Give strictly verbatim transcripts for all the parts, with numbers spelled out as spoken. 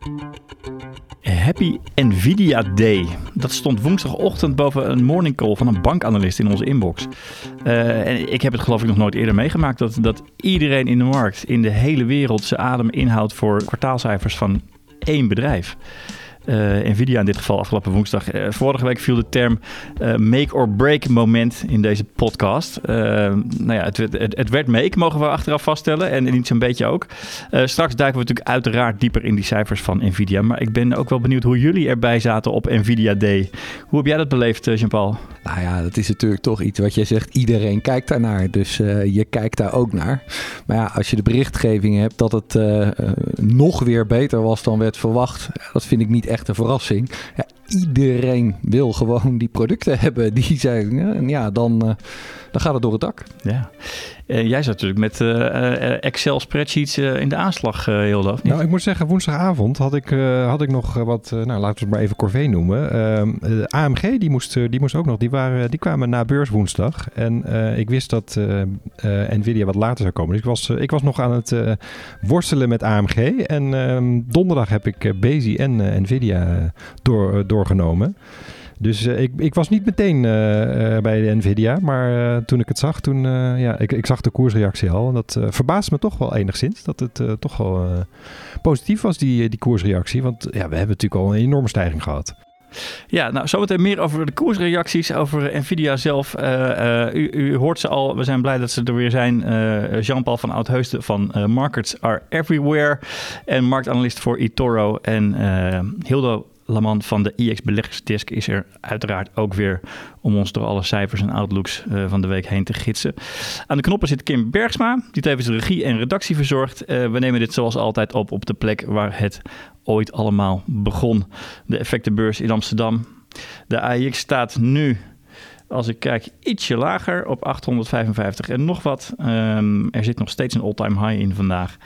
Happy Nvidia Day. Dat stond woensdagochtend boven een morning call van een bankanalist in onze inbox. Uh, en ik heb het geloof ik nog nooit eerder meegemaakt dat, dat iedereen in de markt, in de hele wereld, zijn adem inhoudt voor kwartaalcijfers van één bedrijf. Uh, Nvidia in dit geval afgelopen woensdag. Uh, vorige week viel de term uh, make or break moment in deze podcast. Uh, nou ja, het, het, het werd make, mogen we achteraf vaststellen. En niet zo'n beetje ook. Uh, straks duiken we natuurlijk uiteraard dieper in die cijfers van Nvidia. Maar ik ben ook wel benieuwd hoe jullie erbij zaten op Nvidia Day. Hoe heb jij dat beleefd, Jean-Paul? Nou ja, dat is natuurlijk toch iets wat jij zegt. Iedereen kijkt daarnaar. Dus uh, je kijkt daar ook naar. Maar ja, als je de berichtgeving hebt dat het uh, uh, nog weer beter was dan werd verwacht. Dat vind ik niet echt een verrassing. Ja, iedereen wil gewoon die producten hebben. Die zijn, ja, dan, uh, dan gaat het door het dak. Ja. Uh, jij zat natuurlijk met uh, Excel-spreadsheets uh, in de aanslag, uh, Hilda, of niet? Nou, ik moet zeggen, woensdagavond had ik, uh, had ik nog wat, uh, nou, laten we het maar even corvée noemen. Uh, de A M G, die moest, die moest ook nog, die, waren, die kwamen na beurswoensdag. En uh, ik wist dat uh, uh, Nvidia wat later zou komen. Dus ik was, uh, ik was nog aan het uh, worstelen met A M G. En uh, donderdag heb ik uh, Besi en uh, Nvidia uh, door, uh, doorgenomen. Dus uh, ik, ik was niet meteen uh, uh, bij de Nvidia, maar uh, toen ik het zag, toen, uh, ja, ik, ik zag de koersreactie al. En dat uh, verbaasde me toch wel enigszins, dat het uh, toch wel uh, positief was, die, die koersreactie. Want ja, we hebben natuurlijk al een enorme stijging gehad. Ja, nou zometeen meer over de koersreacties, over Nvidia zelf. Uh, uh, u, u hoort ze al, we zijn blij dat ze er weer zijn. Uh, Jean-Paul van Oudheusden van uh, Markets Are Everywhere en marktanalist voor eToro. En uh, Hildo Laman van de I X Beleggersdesk is er uiteraard ook weer om ons door alle cijfers en outlooks uh, van de week heen te gidsen. Aan de knoppen zit Kim Bergsma, die tevens de regie en redactie verzorgt. Uh, we nemen dit zoals altijd op op de plek waar het ooit allemaal begon. De effectenbeurs in Amsterdam. De A I X staat nu, als ik kijk, ietsje lager op achthonderdvijfenvijftig en nog wat. Um, er zit nog steeds een all-time high in vandaag.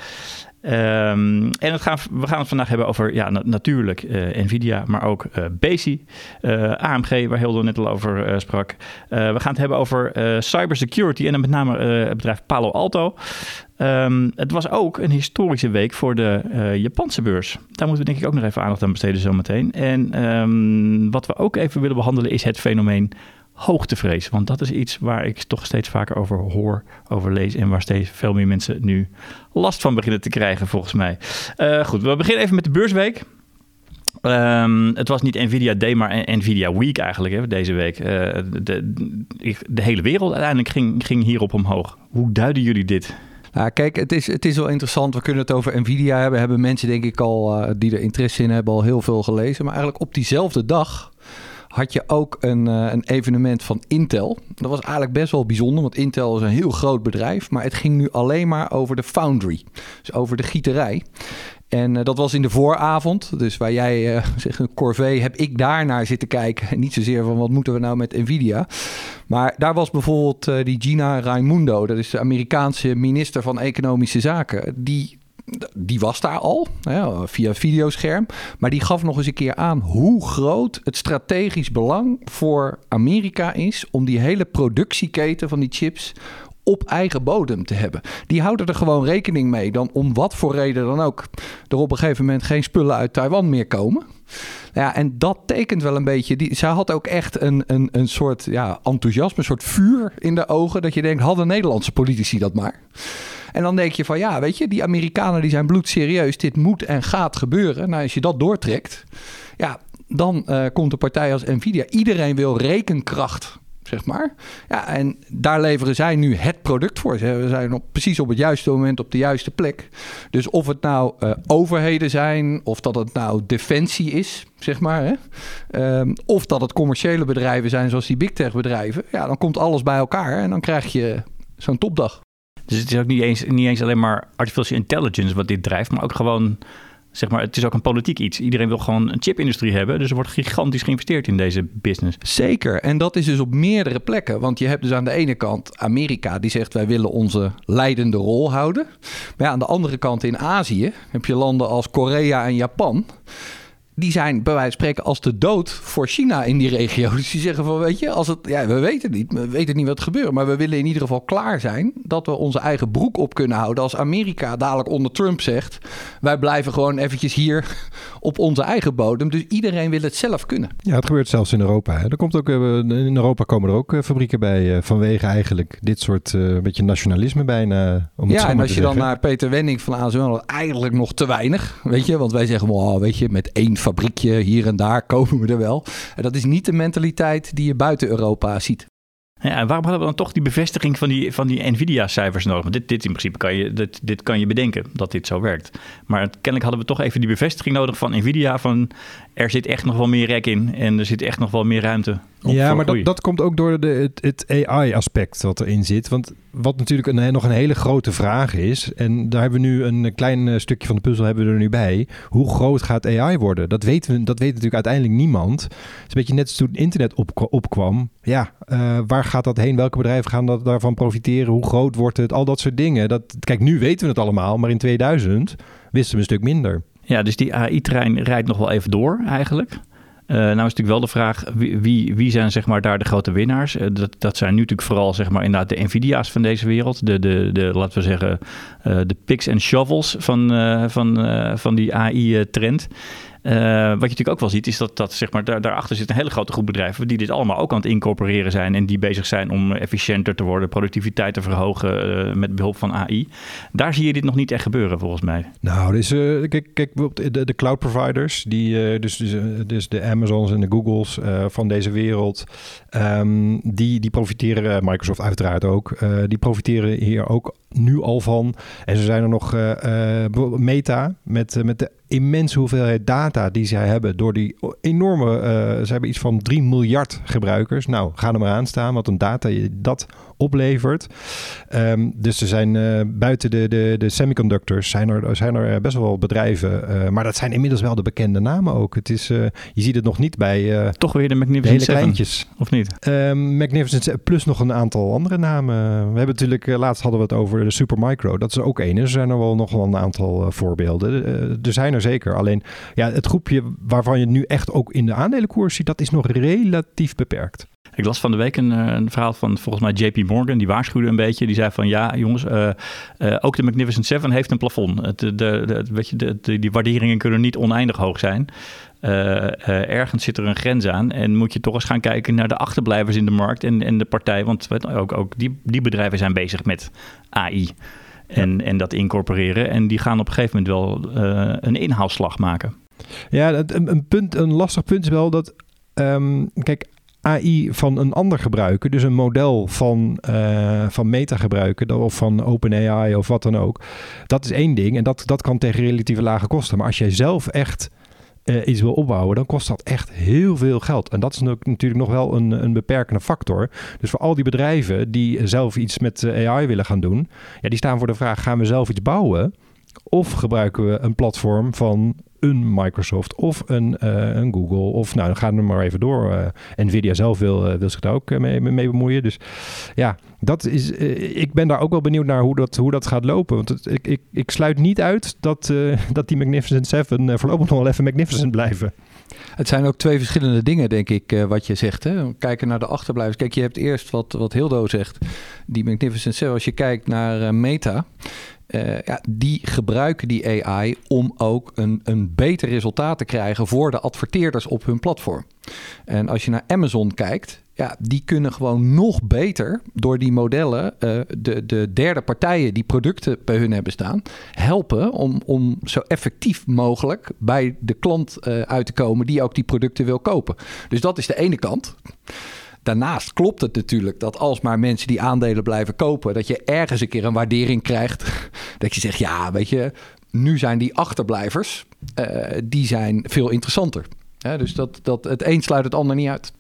Um, en het gaan, we gaan het vandaag hebben over, ja, na, natuurlijk uh, Nvidia, maar ook uh, Besi, uh, A M G, waar Hildo net al over uh, sprak. Uh, we gaan het hebben over uh, cybersecurity en dan met name uh, het bedrijf Palo Alto. Um, het was ook een historische week voor de uh, Japanse beurs. Daar moeten we denk ik ook nog even aandacht aan besteden zometeen. En um, wat we ook even willen behandelen is het fenomeen hoogtevrees. Want dat is iets waar ik toch steeds vaker over hoor, over lees en waar steeds veel meer mensen nu last van beginnen te krijgen, volgens mij. Uh, goed, we beginnen even met de beursweek. Um, het was niet Nvidia Day, maar Nvidia Week eigenlijk, hè, deze week. Uh, de, de, de hele wereld uiteindelijk ging, ging hierop omhoog. Hoe duiden jullie dit? Nou, kijk, het is, het is wel interessant. We kunnen het over Nvidia hebben. Hebben mensen, denk ik al, uh, die er interesse in hebben, al heel veel gelezen. Maar eigenlijk op diezelfde dag had je ook een, uh, een evenement van Intel. Dat was eigenlijk best wel bijzonder, want Intel is een heel groot bedrijf. Maar het ging nu alleen maar over de foundry, dus over de gieterij. En uh, dat was in de vooravond. Dus waar jij uh, zegt een corvée, heb ik daarnaar zitten kijken. Niet zozeer van wat moeten we nou met Nvidia. Maar daar was bijvoorbeeld uh, die Gina Raimondo. Dat is de Amerikaanse minister van Economische Zaken. Die... Die was daar al, ja, via videoscherm. Maar die gaf nog eens een keer aan hoe groot het strategisch belang voor Amerika is om die hele productieketen van die chips op eigen bodem te hebben. Die houden er gewoon rekening mee dan om wat voor reden dan ook er op een gegeven moment geen spullen uit Taiwan meer komen. Ja, en dat tekent wel een beetje. Die, zij had ook echt een, een, een soort ja, enthousiasme, een soort vuur in de ogen. Dat je denkt, hadden Nederlandse politici dat maar. En dan denk je van, ja, weet je, die Amerikanen die zijn bloedserieus. Dit moet en gaat gebeuren. Nou, als je dat doortrekt, ja, dan uh, komt een partij als Nvidia. Iedereen wil rekenkracht, zeg maar. Ja, en daar leveren zij nu het product voor. Ze zijn op, precies op het juiste moment op de juiste plek. Dus of het nou uh, overheden zijn, of dat het nou defensie is, zeg maar. Hè? Um, of dat het commerciële bedrijven zijn, zoals die big tech bedrijven. Ja, dan komt alles bij elkaar en dan krijg je zo'n topdag. Dus het is ook niet eens, niet eens alleen maar artificial intelligence wat dit drijft, maar ook gewoon, zeg maar, het is ook een politiek iets. Iedereen wil gewoon een chipindustrie hebben, dus er wordt gigantisch geïnvesteerd in deze business. Zeker, en dat is dus op meerdere plekken. Want je hebt dus aan de ene kant Amerika die zegt wij willen onze leidende rol houden. Maar ja, aan de andere kant in Azië heb je landen als Korea en Japan. die zijn bij wijze van spreken als de dood voor China in die regio. Dus die zeggen van, weet je, als het, ja, we weten niet, we weten niet wat er gebeurt, maar we willen in ieder geval klaar zijn dat we onze eigen broek op kunnen houden als Amerika dadelijk onder Trump zegt, wij blijven gewoon eventjes hier op onze eigen bodem. Dus iedereen wil het zelf kunnen. Ja, het gebeurt zelfs in Europa. Hè. Er komt ook, in Europa komen er ook fabrieken bij vanwege eigenlijk dit soort uh, beetje nationalisme bijna. Om het ja, en als je zeggen. dan naar Peter Wenning van A S M L, eigenlijk nog te weinig, weet je, want wij zeggen, oh, weet je, met één fabriekje hier en daar komen we er wel. En dat is niet de mentaliteit die je buiten Europa ziet. Ja, en waarom hadden we dan toch die bevestiging van die, van die Nvidia-cijfers nodig? Want dit, dit in principe kan je, dit, dit kan je bedenken, dat dit zo werkt. Maar kennelijk hadden we toch even die bevestiging nodig van Nvidia van er zit echt nog wel meer rek in en er zit echt nog wel meer ruimte. Ja, maar dat, dat komt ook door de, het, het A I-aspect wat erin zit. Want wat natuurlijk een, nog een hele grote vraag is, en daar hebben we nu een klein stukje van de puzzel hebben we er nu bij. Hoe groot gaat A I worden? Dat weten we, dat weet natuurlijk uiteindelijk niemand. Het is een beetje net als toen het internet op, opkwam. Ja, uh, waar gaat dat heen? Welke bedrijven gaan dat, daarvan profiteren? Hoe groot wordt het? Al dat soort dingen. Dat, kijk, nu weten we het allemaal, maar in tweeduizend wisten we een stuk minder. Ja, dus die A I-trein rijdt nog wel even door eigenlijk. Uh, nou is natuurlijk wel de vraag, wie, wie, wie zijn zeg maar daar de grote winnaars? Uh, dat, dat zijn nu natuurlijk vooral zeg maar inderdaad de Nvidia's van deze wereld. De, de, de laten we zeggen, uh, de picks en shovels van, uh, van, uh, van die A I-trend. Uh, wat je natuurlijk ook wel ziet, is dat, dat zeg maar, daar, daarachter zit een hele grote groep bedrijven die dit allemaal ook aan het incorporeren zijn en die bezig zijn om efficiënter te worden, productiviteit te verhogen uh, met behulp van A I. Daar zie je dit nog niet echt gebeuren, volgens mij. Nou, dus, uh, kijk, kijk de, de cloud providers, die, uh, dus, dus, dus de Amazons en de Googles uh, van deze wereld, um, die, die profiteren, uh, Microsoft uiteraard ook, uh, die profiteren hier ook nu al van. En ze zijn er nog uh, uh, Meta met, uh, met de immense hoeveelheid data die zij hebben door die enorme, uh, ze hebben iets van drie miljard gebruikers. Nou, ga er maar aan staan, wat een data je dat oplevert. Um, dus er zijn uh, buiten de, de, de semiconductors zijn er, zijn er best wel bedrijven, uh, maar dat zijn inmiddels wel de bekende namen ook. Het is, uh, je ziet het nog niet bij uh, toch weer de Magnificent de hele kleintjes. Of niet? Um, Magnificent Seven plus nog een aantal andere namen. We hebben natuurlijk, uh, laatst hadden we het over de Supermicro. Dat is ook één. Er zijn er wel nog wel een aantal uh, voorbeelden. Uh, er zijn er zeker. Alleen ja, het groepje waarvan je nu echt ook in de aandelenkoers ziet, dat is nog relatief beperkt. Ik las van de week een, een verhaal van volgens mij J P Morgan. Die waarschuwde een beetje. Die zei van ja jongens, uh, uh, ook de Magnificent Seven heeft een plafond. Het, de, de, weet je, de, de, die waarderingen kunnen niet oneindig hoog zijn. Uh, uh, ergens zit er een grens aan. En moet je toch eens gaan kijken naar de achterblijvers in de markt en, en de partij. Want weet, ook, ook die, die bedrijven zijn bezig met A I. En, ja. en dat incorporeren. En die gaan op een gegeven moment wel uh, een inhaalslag maken. Ja, een, een, punt, een lastig punt is wel dat um, kijk, A I van een ander gebruiker, dus een model van, uh, van Meta gebruiken of van OpenAI of wat dan ook. Dat is één ding en dat, dat kan tegen relatieve lage kosten. Maar als jij zelf echt uh, iets wil opbouwen, dan kost dat echt heel veel geld. En dat is natuurlijk nog wel een, een beperkende factor. Dus voor al die bedrijven die zelf iets met A I willen gaan doen, ja, die staan voor de vraag, gaan we zelf iets bouwen? Of gebruiken we een platform van een Microsoft of een, uh, een Google of nou, dan gaan we maar even door. Uh, Nvidia zelf wil, uh, wil zich daar ook uh, mee, mee bemoeien. Dus ja, dat is, uh, ik ben daar ook wel benieuwd naar hoe dat, hoe dat gaat lopen. Want het, ik, ik, ik sluit niet uit dat, uh, dat die Magnificent Seven uh, voorlopig nog wel even magnificent blijven. Het zijn ook twee verschillende dingen, denk ik, uh, wat je zegt. Hè? Kijken naar de achterblijvers. Kijk, je hebt eerst wat, wat Hildo zegt. Die Magnificent Seven, als je kijkt naar uh, Meta, Uh, ja, die gebruiken die A I om ook een, een beter resultaat te krijgen voor de adverteerders op hun platform. En als je naar Amazon kijkt, ja, die kunnen gewoon nog beter door die modellen uh, de, de derde partijen die producten bij hun hebben staan, helpen om, om zo effectief mogelijk bij de klant uh, uit te komen die ook die producten wil kopen. Dus dat is de ene kant. Daarnaast klopt het natuurlijk dat als maar mensen die aandelen blijven kopen, dat je ergens een keer een waardering krijgt. Dat je zegt, ja, weet je, nu zijn die achterblijvers, uh, die zijn veel interessanter. Ja, dus dat, dat het een sluit het ander niet uit.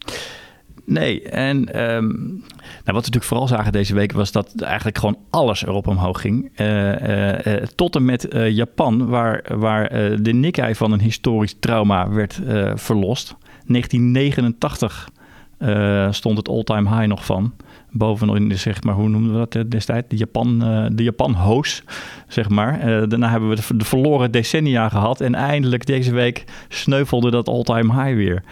Nee, en um, nou, wat we natuurlijk vooral zagen deze week was dat eigenlijk gewoon alles erop omhoog ging. Uh, uh, uh, tot en met uh, Japan, waar, waar uh, de Nikkei van een historisch trauma werd uh, verlost. negentien negenentachtig uh, stond het all-time high nog van. Bovenin, zeg maar, hoe noemden we dat destijds? De Japan, uh, de Japan-hoos, zeg maar. Uh, daarna hebben we de, de verloren decennia gehad. En eindelijk deze week sneuvelde dat all-time high weer.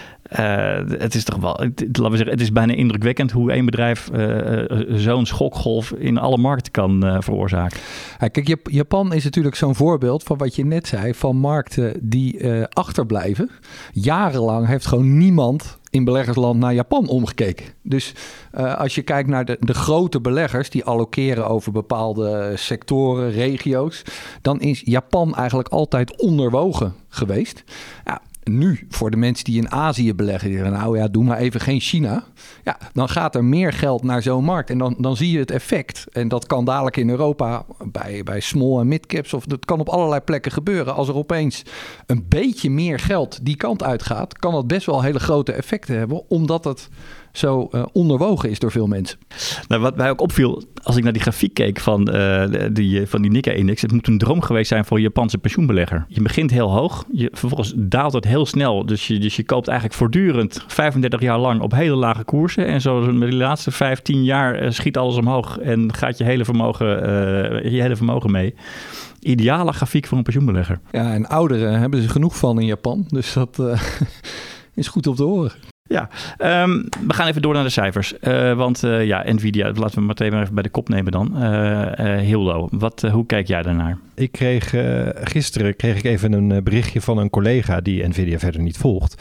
Uh, het is toch wel, het, laten we zeggen, het is bijna indrukwekkend hoe één bedrijf uh, zo'n schokgolf in alle markten kan uh, veroorzaken. Ja, kijk, Japan is natuurlijk zo'n voorbeeld van wat je net zei, van markten die uh, achterblijven. Jarenlang heeft gewoon niemand in beleggersland naar Japan omgekeken. Dus uh, als je kijkt naar de, de grote beleggers die allokeren over bepaalde sectoren, regio's, dan is Japan eigenlijk altijd onderwogen geweest. Ja, nu, voor de mensen die in Azië beleggen, die zeggen, nou ja, doe maar even geen China. Ja, dan gaat er meer geld naar zo'n markt. En dan, dan zie je het effect. En dat kan dadelijk in Europa bij, bij small en mid-caps, of dat kan op allerlei plekken gebeuren. Als er opeens een beetje meer geld die kant uitgaat, kan dat best wel hele grote effecten hebben, omdat het zo uh, onderwogen is door veel mensen. Nou, wat mij ook opviel, als ik naar die grafiek keek van, uh, die, van die Nikkei-index, het moet een droom geweest zijn voor een Japanse pensioenbelegger. Je begint heel hoog, je, vervolgens daalt het heel snel. Dus je, dus je koopt eigenlijk voortdurend vijfendertig jaar lang op hele lage koersen. En zo met de laatste vijftien jaar uh, schiet alles omhoog en gaat je hele vermogen, uh, je hele vermogen mee. Ideale grafiek voor een pensioenbelegger. Ja, en ouderen hebben ze genoeg van in Japan. Dus dat uh, is goed om te horen. Ja, um, we gaan even door naar de cijfers. Uh, want uh, ja, Nvidia, laten we meteen maar even bij de kop nemen dan. Uh, uh, Hildo, wat, uh, hoe kijk jij daarnaar? Ik kreeg uh, gisteren kreeg ik even een berichtje van een collega die Nvidia verder niet volgt.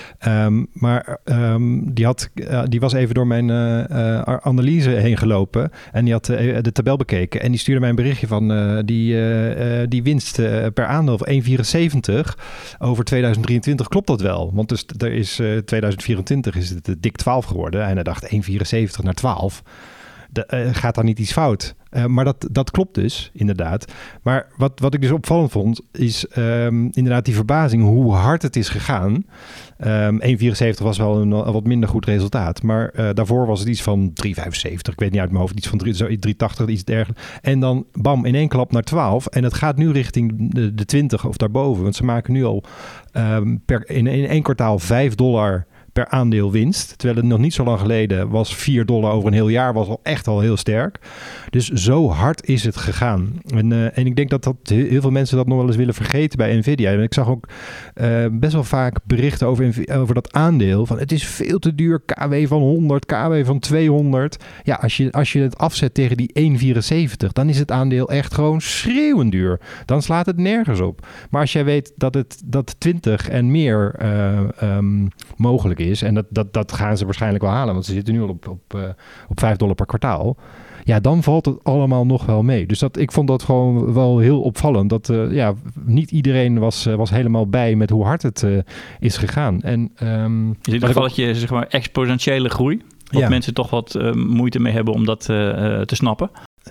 Um, maar um, die, had, uh, die was even door mijn uh, uh, analyse heen gelopen en die had uh, de tabel bekeken. En die stuurde mij een berichtje van uh, die, uh, uh, die winst uh, per aandeel van één komma vierenzeventig over tweeduizend drieëntwintig. Klopt dat wel? Want dus er is uh, tweeduizend vierentwintig is het uh, dik twaalf geworden. En hij dacht één komma vierenzeventig naar twaalf. De, uh, gaat daar niet iets fout? Uh, maar dat, dat klopt dus, inderdaad. Maar wat, wat ik dus opvallend vond, is um, inderdaad die verbazing hoe hard het is gegaan. Um, één komma vierenzeventig was wel een, een wat minder goed resultaat. Maar uh, daarvoor was het iets van drie komma vijfenzeventig. Ik weet niet uit mijn hoofd, iets van drie komma tachtig, iets dergelijks. En dan bam, in één klap naar twaalf. En het gaat nu richting de, de twintig of daarboven. Want ze maken nu al um, per, in, in één kwartaal vijf dollar per aandeel winst. Terwijl het nog niet zo lang geleden was vier dollar over een heel jaar, was al echt al heel sterk. Dus zo hard is het gegaan. En, uh, en ik denk dat, dat heel veel mensen dat nog wel eens willen vergeten bij Nvidia. En ik zag ook uh, best wel vaak berichten over, over dat aandeel. Van het is veel te duur, K W van honderd, K W van tweehonderd. Ja, als je, als je het afzet tegen die één komma vierenzeventig, dan is het aandeel echt gewoon schreeuwend duur. Dan slaat het nergens op. Maar als jij weet dat het dat twintig en meer uh, um, mogelijk is, en dat, dat, dat gaan ze waarschijnlijk wel halen, want ze zitten nu al op, op, uh, op vijf dollar per kwartaal. Ja, dan valt het allemaal nog wel mee. Dus dat, ik vond dat gewoon wel heel opvallend. Dat uh, ja, niet iedereen was, uh, was helemaal bij met hoe hard het uh, is gegaan. En, um, je ziet toch wel dat je, zeg maar, exponentiële groei, wat ja. mensen toch wat uh, moeite mee hebben om dat uh, uh, te snappen.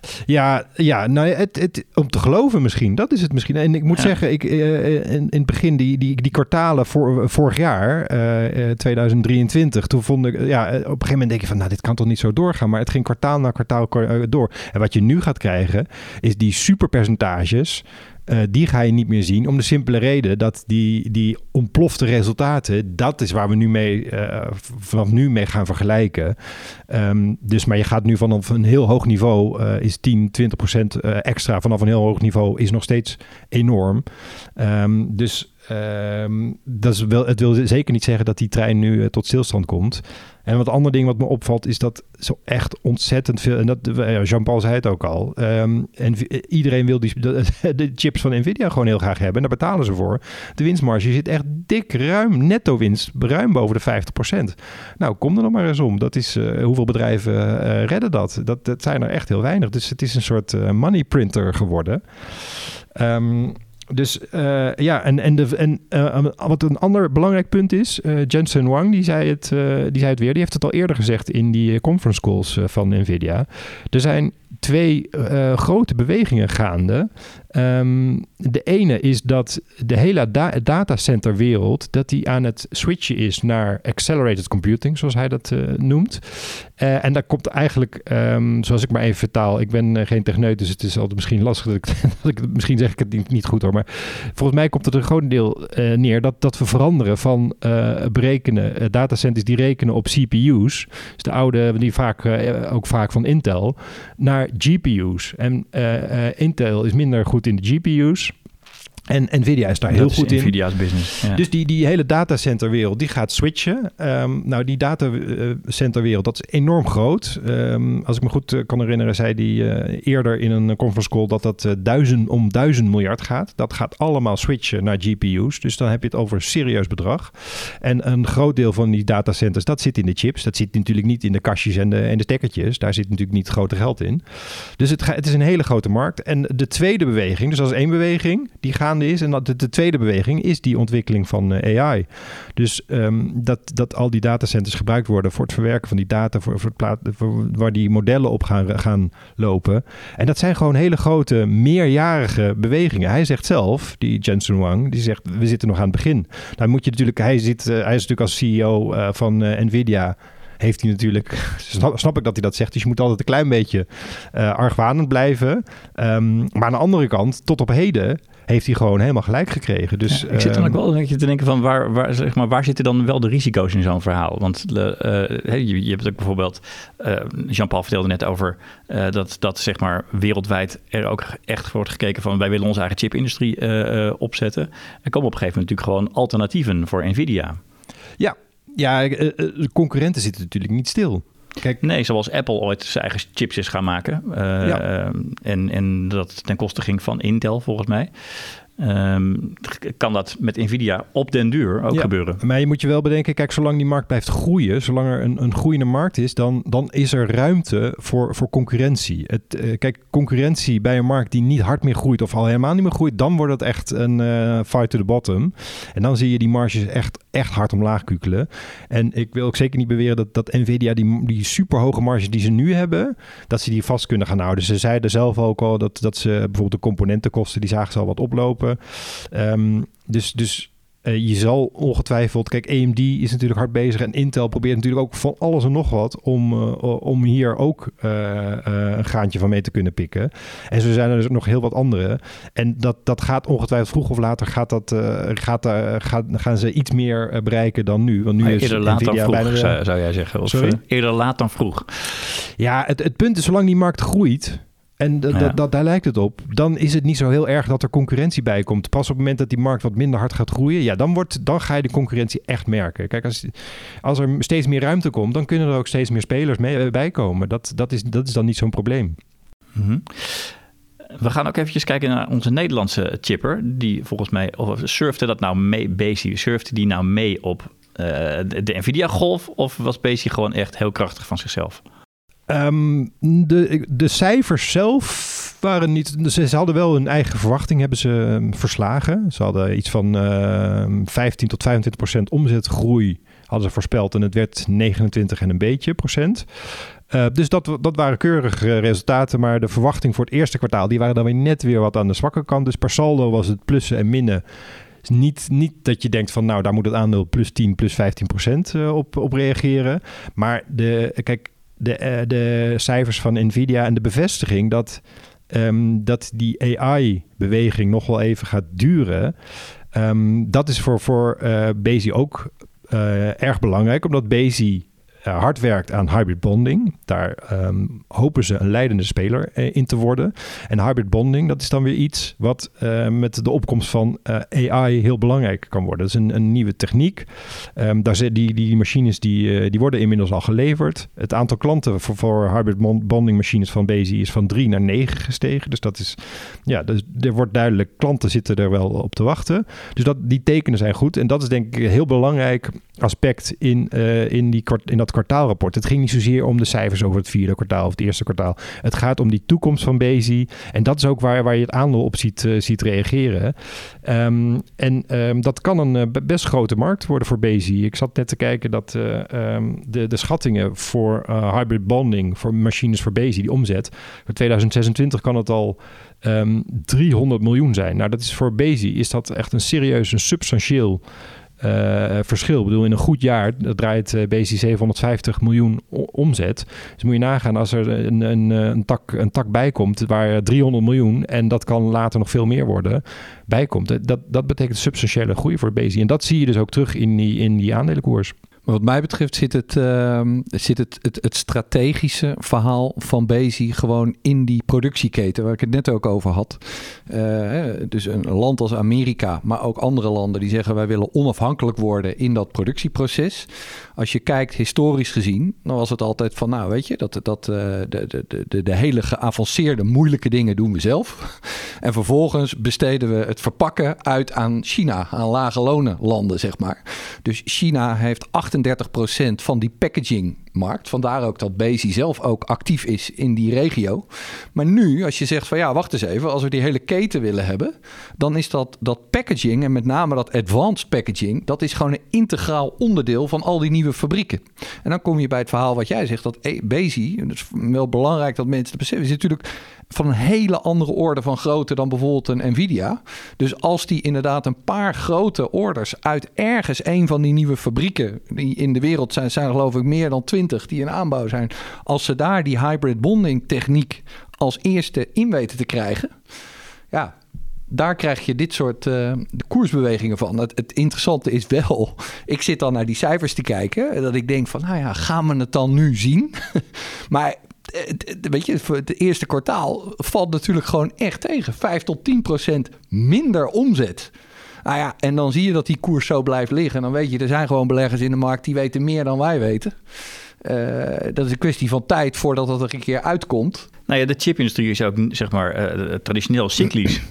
Ja, ja nou, het, het, om te geloven misschien. Dat is het misschien. En ik moet ja. zeggen, ik, uh, in, in het begin die, die, die kwartalen voor, vorig jaar, uh, tweeduizend drieëntwintig, toen vond ik, ja, op een gegeven moment denk je van, nou, dit kan toch niet zo doorgaan. Maar het ging kwartaal na kwartaal door. En wat je nu gaat krijgen, is die superpercentages. Uh, die ga je niet meer zien, om de simpele reden dat die, die ontplofte resultaten, dat is waar we nu mee, uh, vanaf nu mee gaan vergelijken. Um, dus, maar je gaat nu vanaf een heel hoog niveau, uh, is tien, twintig procent uh, extra vanaf een heel hoog niveau, is nog steeds enorm. Um, dus Um, dat is wel, het wil zeker niet zeggen dat die trein nu uh, tot stilstand komt. En wat ander ding wat me opvalt is dat zo echt ontzettend veel, en dat Jean-Paul zei het ook al, um, en iedereen wil die, de, de chips van Nvidia gewoon heel graag hebben en daar betalen ze voor. De winstmarge zit echt dik ruim, netto winst, ruim boven de vijftig procent. Nou, kom er nog maar eens om. Dat is, uh, hoeveel bedrijven uh, redden dat? dat? Dat zijn er echt heel weinig. Dus het is een soort uh, money printer geworden. Um, Dus uh, ja, en, en, de, en uh, wat een ander belangrijk punt is, uh, Jensen Huang, die zei, het, uh, die zei het weer, die heeft het al eerder gezegd in die conference calls uh, van Nvidia. Er zijn twee uh, grote bewegingen gaande. Um, de ene is dat de hele da- datacenterwereld, dat die aan het switchen is naar accelerated computing, zoals hij dat uh, noemt. Uh, en daar komt eigenlijk, um, zoals ik maar even vertaal, ik ben uh, geen techneut, dus het is altijd misschien lastig dat ik, dat ik misschien zeg ik het niet, niet goed hoor, maar volgens mij komt het er een groot deel uh, neer dat, dat we veranderen van uh, berekenen, uh, datacenters die rekenen op C P U's, dus de oude, die vaak uh, ook vaak van Intel, naar G P U's. En uh, uh, Intel is minder goed in de G P U's. En Nvidia is daar dat heel is goed in. Nvidia's business. Ja. Dus die, die hele datacenterwereld, die gaat switchen. Um, nou, die datacenterwereld, dat is enorm groot. Um, als ik me goed uh, kan herinneren, zei die uh, eerder in een conference call dat dat uh, duizend om duizend miljard gaat. Dat gaat allemaal switchen naar G P U's. Dus dan heb je het over een serieus bedrag. En een groot deel van die datacenters, dat zit in de chips. Dat zit natuurlijk niet in de kastjes en de, en de stekkertjes. Daar zit natuurlijk niet het grote geld in. Dus het, ga, het is een hele grote markt. En de tweede beweging, dus dat is één beweging, die gaan is. En dat de, de tweede beweging is die ontwikkeling van uh, A I. Dus um, dat, dat al die datacenters gebruikt worden voor het verwerken van die data, voor, voor, het plaat, voor waar die modellen op gaan, gaan lopen. En dat zijn gewoon hele grote, meerjarige bewegingen. Hij zegt zelf, die Jensen Huang, die zegt, we zitten nog aan het begin. Dan moet je natuurlijk, hij, zit, uh, hij is natuurlijk als C E O uh, van uh, Nvidia, heeft hij natuurlijk, snap, snap ik dat hij dat zegt, dus je moet altijd een klein beetje uh, argwanend blijven. Um, maar aan de andere kant, tot op heden heeft hij gewoon helemaal gelijk gekregen. Dus, ja, ik zit dan um, ook wel een beetje te denken van waar, waar, zeg maar, waar zitten dan wel de risico's in zo'n verhaal? Want uh, je, je hebt ook bijvoorbeeld, uh, Jean-Paul vertelde net over uh, dat, dat zeg maar wereldwijd er ook echt wordt gekeken van wij willen onze eigen chipindustrie uh, uh, opzetten. Er komen op een gegeven moment natuurlijk gewoon alternatieven voor Nvidia. Ja, ja, de concurrenten zitten natuurlijk niet stil. Kijk, nee, zoals Apple ooit zijn eigen chips is gaan maken. Uh, ja. en, en dat ten koste ging van Intel, volgens mij. Um, kan dat met Nvidia op den duur ook ja, gebeuren. Maar je moet je wel bedenken, kijk, zolang die markt blijft groeien, zolang er een, een groeiende markt is, dan, dan is er ruimte voor, voor concurrentie. Het, uh, kijk, concurrentie bij een markt die niet hard meer groeit of al helemaal niet meer groeit, dan wordt het echt een uh, fight to the bottom. En dan zie je die marges echt, echt hard omlaag kukelen. En ik wil ook zeker niet beweren dat, dat Nvidia die, die superhoge marges die ze nu hebben, dat ze die vast kunnen gaan houden. Ze zeiden zelf ook al dat, dat ze bijvoorbeeld de componentenkosten, die zagen ze al wat oplopen. Um, dus dus uh, je zal ongetwijfeld... Kijk, A M D is natuurlijk hard bezig en Intel probeert natuurlijk ook van alles en nog wat om, uh, om hier ook uh, uh, een graantje van mee te kunnen pikken. En zo zijn er dus nog heel wat andere. En dat, dat gaat ongetwijfeld vroeg of later gaat dat, uh, gaat, uh, gaat, gaan ze iets meer uh, bereiken dan nu. Want nu maar is eerder laat dan vroeg, bijna, zou, zou jij zeggen. Of sorry? Eerder laat dan vroeg. Ja, het, het punt is, zolang die markt groeit, en d- ja. d- d- daar lijkt het op, dan is het niet zo heel erg dat er concurrentie bij komt. Pas op het moment dat die markt wat minder hard gaat groeien, ja, dan, wordt, dan ga je de concurrentie echt merken. Kijk, als, als er steeds meer ruimte komt, dan kunnen er ook steeds meer spelers mee, bij komen. Dat, dat, is, dat is dan niet zo'n probleem. Mm-hmm. We gaan ook eventjes kijken naar onze Nederlandse chipper, die volgens mij, of surfde dat nou mee, Besi, surfde die nou mee op uh, de, de Nvidia-golf, of was Besi gewoon echt heel krachtig van zichzelf? Um, de, de cijfers zelf waren niet... Ze, ze hadden wel hun eigen verwachting, hebben ze um, verslagen. Ze hadden iets van uh, vijftien tot vijfentwintig procent omzetgroei hadden ze voorspeld. En het werd negenentwintig en een beetje procent. Uh, dus dat, dat waren keurige resultaten. Maar de verwachting voor het eerste kwartaal, die waren dan weer net weer wat aan de zwakke kant. Dus per saldo was het plussen en minnen. Dus niet, niet dat je denkt van, nou, daar moet het aandeel plus tien, plus vijftien procent uh, op, op reageren. Maar de, kijk... De, uh, de cijfers van Nvidia en de bevestiging dat, um, dat die A I-beweging nog wel even gaat duren. Um, dat is voor, voor uh, Besi ook uh, erg belangrijk, omdat Besi uh, hard werkt aan hybrid bonding. Daar um, hopen ze een leidende speler uh, in te worden. En hybrid bonding, dat is dan weer iets wat uh, met de opkomst van uh, A I heel belangrijk kan worden. Dat is een, een nieuwe techniek. Um, daar zijn die, die machines die, uh, die worden inmiddels al geleverd. Het aantal klanten voor, voor hybrid bonding machines van Besi is van drie naar negen gestegen. Dus dat is, ja, dus er wordt duidelijk, klanten zitten er wel op te wachten. Dus dat, die tekenen zijn goed. En dat is denk ik een heel belangrijk aspect in, uh, in, die, in dat het kwartaalrapport. Het ging niet zozeer om de cijfers over het vierde kwartaal of het eerste kwartaal. Het gaat om die toekomst van Bezi. En dat is ook waar, waar je het aandeel op ziet, uh, ziet reageren. Um, en um, dat kan een uh, best grote markt worden voor Bezi. Ik zat net te kijken dat uh, um, de, de schattingen voor uh, hybrid bonding, voor machines voor Bezi, die omzet, voor tweeduizend zesentwintig kan het al um, driehonderd miljoen zijn. Nou, dat is voor Bezi is dat echt een serieus, een substantieel Uh, verschil. Ik bedoel, in een goed jaar dat draait uh, Bezi zevenhonderdvijftig miljoen o- omzet. Dus moet je nagaan als er een, een, een, tak, een tak bij komt waar driehonderd miljoen en dat kan later nog veel meer worden, bijkomt. Dat, dat betekent substantiële groei voor Bezi. En dat zie je dus ook terug in die, in die aandelenkoers. Maar wat mij betreft zit het, uh, zit het, het, het strategische verhaal van Bezi gewoon in die productieketen, waar ik het net ook over had. Uh, dus een land als Amerika, maar ook andere landen die zeggen wij willen onafhankelijk worden in dat productieproces. Als je kijkt historisch gezien, dan was het altijd van nou weet je, dat, dat, uh, de, de, de, de hele geavanceerde moeilijke dingen doen we zelf. En vervolgens besteden we het verpakken uit aan China, aan lage lonen landen zeg maar. Dus China heeft achtendertig procent van die packagingmarkt. Vandaar ook dat Bezi zelf ook actief is in die regio. Maar nu, als je zegt van ja, wacht eens even. Als we die hele keten willen hebben, dan is dat, dat packaging en met name dat advanced packaging, dat is gewoon een integraal onderdeel van al die nieuwe fabrieken. En dan kom je bij het verhaal wat jij zegt, dat Bezi, en het is wel belangrijk dat mensen het beseffen, is natuurlijk van een hele andere orde van grootte dan bijvoorbeeld een Nvidia. Dus als die inderdaad een paar grote orders uit ergens een van die nieuwe fabrieken, die in de wereld zijn, zijn geloof ik meer dan twintig die in aanbouw zijn, als ze daar die hybrid bonding techniek als eerste in weten te krijgen, ja, daar krijg je dit soort uh, de koersbewegingen van. Het, het interessante is wel, ik zit dan naar die cijfers te kijken, dat ik denk van, nou ja, gaan we het dan nu zien? Maar weet je, voor het eerste kwartaal valt natuurlijk gewoon echt tegen. vijf tot tien procent minder omzet. Nou ja, en dan zie je dat die koers zo blijft liggen. En dan weet je, er zijn gewoon beleggers in de markt die weten meer dan wij weten. Uh, dat is een kwestie van tijd voordat dat er een keer uitkomt. Nou ja, de chipindustrie is ook, zeg maar, uh, traditioneel cyclisch.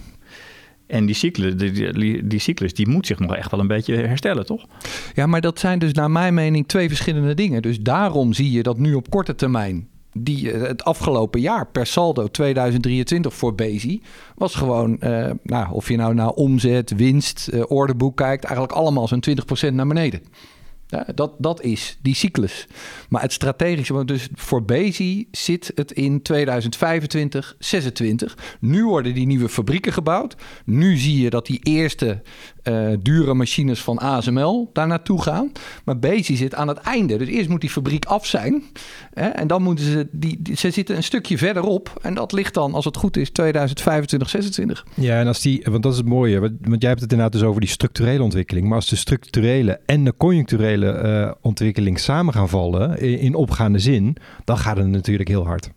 En die cyclus, die, die, die cyclus, die moet zich nog echt wel een beetje herstellen, toch? Ja, maar dat zijn dus naar mijn mening twee verschillende dingen. Dus daarom zie je dat nu op korte termijn die het afgelopen jaar per saldo tweeduizend drieëntwintig voor Bezi was gewoon, uh, nou, of je nou naar omzet, winst, uh, orderboek kijkt, eigenlijk allemaal zo'n twintig procent naar beneden. Ja, dat, dat is die cyclus. Maar het strategische, dus voor Bezi zit het in tweeduizend vijfentwintig, zesentwintig. Nu worden die nieuwe fabrieken gebouwd. Nu zie je dat die eerste uh, dure machines van A S M L daar naartoe gaan. Maar Bezi zit aan het einde. Dus eerst moet die fabriek af zijn. Hè, en dan moeten ze, die, die, ze zitten een stukje verderop. En dat ligt dan, als het goed is, tweeduizend vijfentwintig, zesentwintig. Ja, en als die, want dat is het mooie. Want, want jij hebt het inderdaad dus over die structurele ontwikkeling. Maar als de structurele en de conjuncturele Uh, ontwikkeling samen gaan vallen in, in opgaande zin, dan gaat het natuurlijk heel hard.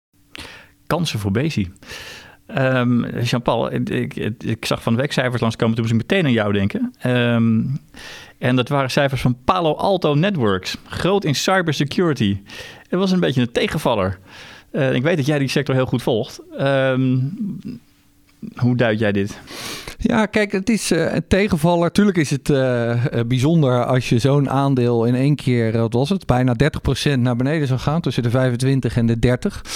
Kansen voor Bezi. Um, Jean-Paul, ik, ik, ik zag van de week cijfers langskomen, toen moest ik meteen aan jou denken. Um, en dat waren cijfers van Palo Alto Networks, groot in cybersecurity. Het was een beetje een tegenvaller. Uh, ik weet dat jij die sector heel goed volgt. Um, hoe duid jij dit? Ja, kijk, het is uh, een tegenvaller. Tuurlijk is het uh, bijzonder als je zo'n aandeel in één keer, wat was het, bijna dertig procent naar beneden zou gaan, tussen de vijfentwintig en de dertig.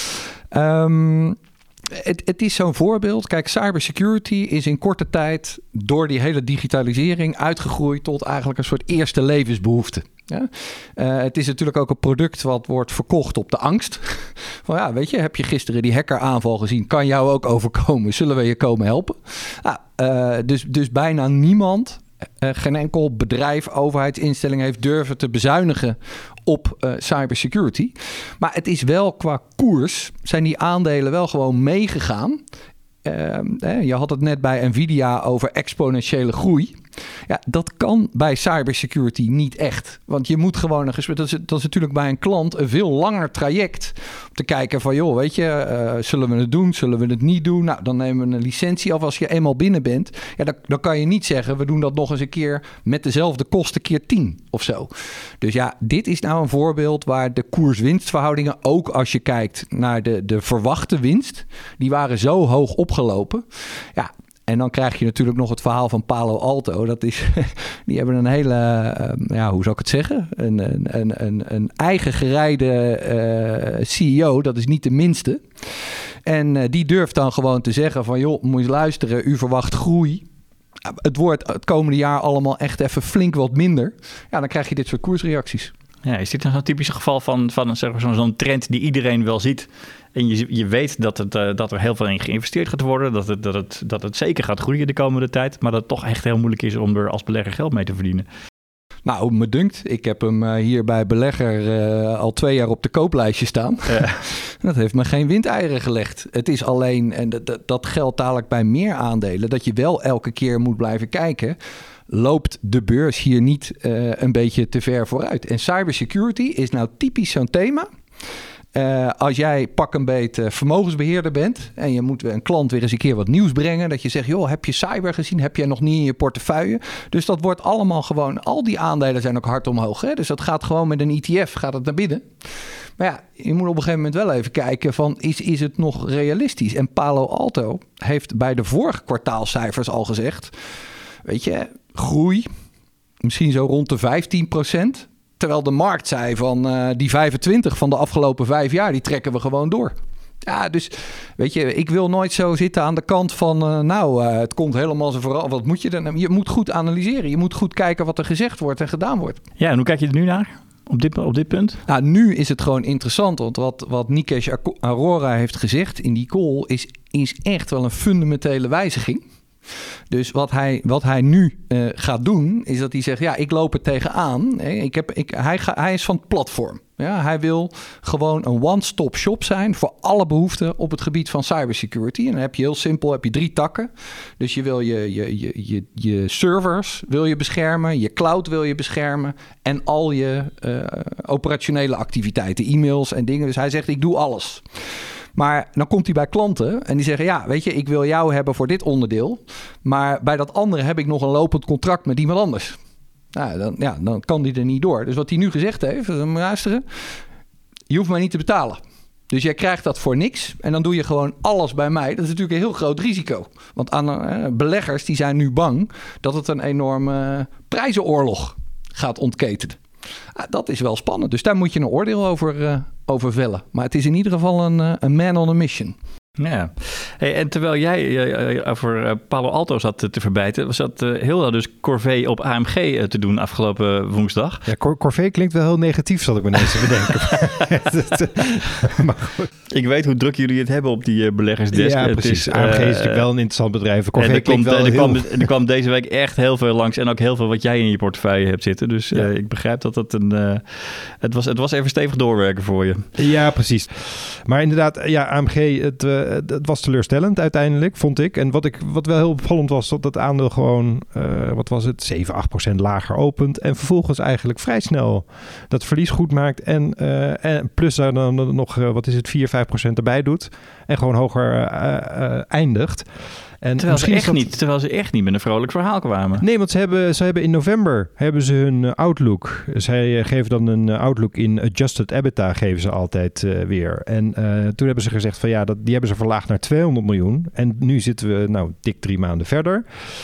Um, het, het is zo'n voorbeeld. Kijk, cybersecurity is in korte tijd door die hele digitalisering uitgegroeid tot eigenlijk een soort eerste levensbehoefte. Ja? Uh, het is natuurlijk ook een product wat wordt verkocht op de angst. Van ja, weet je, heb je gisteren die hackeraanval gezien? Kan jou ook overkomen? Zullen we je komen helpen? Nou, uh, dus, dus bijna niemand, uh, geen enkel bedrijf, overheidsinstelling heeft durven te bezuinigen op uh, cybersecurity. Maar het is wel qua koers, zijn die aandelen wel gewoon meegegaan. Uh, je had het net bij Nvidia over exponentiële groei. Ja, dat kan bij cybersecurity niet echt. Want je moet gewoon een gesprek. Dat is, dat is natuurlijk bij een klant een veel langer traject. Om te kijken van, joh, weet je, uh, zullen we het doen? Zullen we het niet doen? Nou, dan nemen we een licentie af als je eenmaal binnen bent. Ja, dan, dan kan je niet zeggen, we doen dat nog eens een keer met dezelfde kosten keer tien of zo. Dus ja, dit is nou een voorbeeld waar de koers-winstverhoudingen, ook als je kijkt naar de, de verwachte winst, die waren zo hoog opgelopen. Ja, En dan krijg je natuurlijk nog het verhaal van Palo Alto. Dat is, die hebben een hele, uh, ja, hoe zou ik het zeggen? Een, een, een, een eigen gerijde uh, C E O, dat is niet de minste. En uh, die durft dan gewoon te zeggen van, joh, moet je luisteren, u verwacht groei. Het wordt het komende jaar allemaal echt even flink wat minder. Ja, dan krijg je dit soort koersreacties. Ja, is dit nou zo'n typisch geval van, van zeg maar, zo'n trend die iedereen wel ziet? En je, je weet dat, het, uh, dat er heel veel in geïnvesteerd gaat worden. Dat het, dat, het, dat het zeker gaat groeien de komende tijd. Maar dat het toch echt heel moeilijk is om er als belegger geld mee te verdienen. Nou, me dunkt. Ik heb hem uh, hier bij Belegger uh, al twee jaar op de kooplijstje staan. Ja. Dat heeft me geen windeieren gelegd. Het is alleen, en dat, dat geldt dadelijk bij meer aandelen, dat je wel elke keer moet blijven kijken. Loopt de beurs hier niet uh, een beetje te ver vooruit? En cybersecurity is nou typisch zo'n thema. Uh, als jij pak een beet uh, vermogensbeheerder bent en je moet een klant weer eens een keer wat nieuws brengen, dat je zegt, joh, heb je cyber gezien? Heb jij nog niet in je portefeuille? Dus dat wordt allemaal gewoon, al die aandelen zijn ook hard omhoog. Hè? Dus dat gaat gewoon met een E T F, gaat het naar binnen. Maar ja, je moet op een gegeven moment wel even kijken van, is, is het nog realistisch? En Palo Alto heeft bij de vorige kwartaalcijfers al gezegd, weet je, groei, misschien zo rond de vijftien procent. Terwijl de markt zei van uh, die vijfentwintig van de afgelopen vijf jaar, die trekken we gewoon door. Ja, dus weet je, ik wil nooit zo zitten aan de kant van, uh, nou, uh, het komt helemaal zo vooral. Wat moet je dan? Je moet goed analyseren. Je moet goed kijken wat er gezegd wordt en gedaan wordt. Ja, en hoe kijk je er nu naar? Op dit, op dit punt? Nou, nu is het gewoon interessant. Want wat, wat Nikesh Arora heeft gezegd in die call is, is echt wel een fundamentele wijziging. Dus wat hij, wat hij nu uh, gaat doen, is dat hij zegt, ja, ik loop er tegenaan. Ik heb, ik, hij, ga, hij is van het platform. Ja, hij wil gewoon een one-stop shop zijn voor alle behoeften op het gebied van cybersecurity. En dan heb je heel simpel, heb je drie takken. Dus je wil je, je, je, je, je servers wil je beschermen, je cloud wil je beschermen en al je uh, operationele activiteiten, e-mails en dingen. Dus hij zegt, ik doe alles. Maar dan komt hij bij klanten en die zeggen, ja, weet je, ik wil jou hebben voor dit onderdeel. Maar bij dat andere heb ik nog een lopend contract met iemand anders. Nou, dan, ja, dan kan die er niet door. Dus wat hij nu gezegd heeft, luisteren, je hoeft mij niet te betalen. Dus jij krijgt dat voor niks en dan doe je gewoon alles bij mij. Dat is natuurlijk een heel groot risico. Want aan, uh, beleggers die zijn nu bang dat het een enorme uh, prijzenoorlog gaat ontketenen. Ah, dat is wel spannend. Dus daar moet je een oordeel over, uh, over vellen. Maar het is in ieder geval een, uh, een man on a mission. Ja, hey, en terwijl jij uh, over uh, Palo Alto zat te, te verbijten, was dat uh, heel dus corvée op A M G uh, te doen afgelopen woensdag. Ja, cor- corvée klinkt wel heel negatief, zal ik me ineens bedenken. Maar goed. Ik weet hoe druk jullie het hebben op die uh, beleggersdesk. Ja, precies. Het is, A M G is uh, natuurlijk wel een interessant bedrijf. Corvée er, klinkt komt, wel er, heel... kwam, er kwam deze week echt heel veel langs en ook heel veel wat jij in je portefeuille hebt zitten. Dus uh, ja. ik begrijp dat het een... Uh, het, was, het was even stevig doorwerken voor je. Ja, precies. Maar inderdaad, ja, A M G, het, uh, het was teleurstellend uiteindelijk, vond ik. En wat, ik, wat wel heel opvallend was, dat het aandeel gewoon, uh, wat was het, zeven, acht procent lager opent. En vervolgens eigenlijk vrij snel dat verlies goed maakt. En, uh, en plus daar dan nog, uh, wat is het, vier, vijf procent erbij doet. En gewoon hoger uh, uh, eindigt. En terwijl, ze echt dat... niet, terwijl ze echt niet met een vrolijk verhaal kwamen. Nee, want ze hebben, ze hebben in november hebben ze hun uh, outlook. Zij uh, geven dan een uh, outlook in adjusted EBITDA, geven ze altijd uh, weer. En uh, toen hebben ze gezegd van ja, dat, die hebben ze verlaagd naar tweehonderd miljoen. En nu zitten we nou dik drie maanden verder.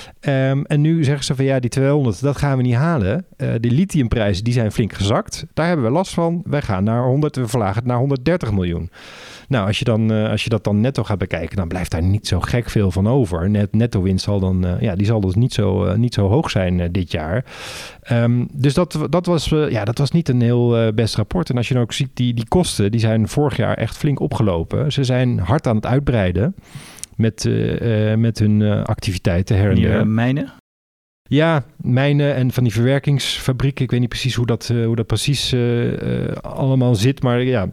Um, en nu zeggen ze van ja, die tweehonderd, dat gaan we niet halen. Uh, de lithiumprijzen, die zijn flink gezakt. Daar hebben we last van. Wij gaan naar honderd, we verlagen het naar honderddertig miljoen. Nou, als je, dan, uh, als je dat dan netto gaat bekijken, dan blijft daar niet zo gek veel van over. Net, netto winst zal dan, uh, ja, die zal dus niet zo, uh, niet zo hoog zijn uh, dit jaar. Um, dus dat, dat, was, uh, ja, dat was niet een heel uh, best rapport. En als je dan ook ziet, die, die kosten, die zijn vorig jaar echt flink opgelopen. Ze zijn hard aan het uitbreiden met, uh, uh, met hun uh, activiteiten her en der. Uh, mijnen? Ja, mijnen en van die verwerkingsfabrieken. Ik weet niet precies hoe dat, uh, hoe dat precies uh, uh, allemaal zit, maar ja...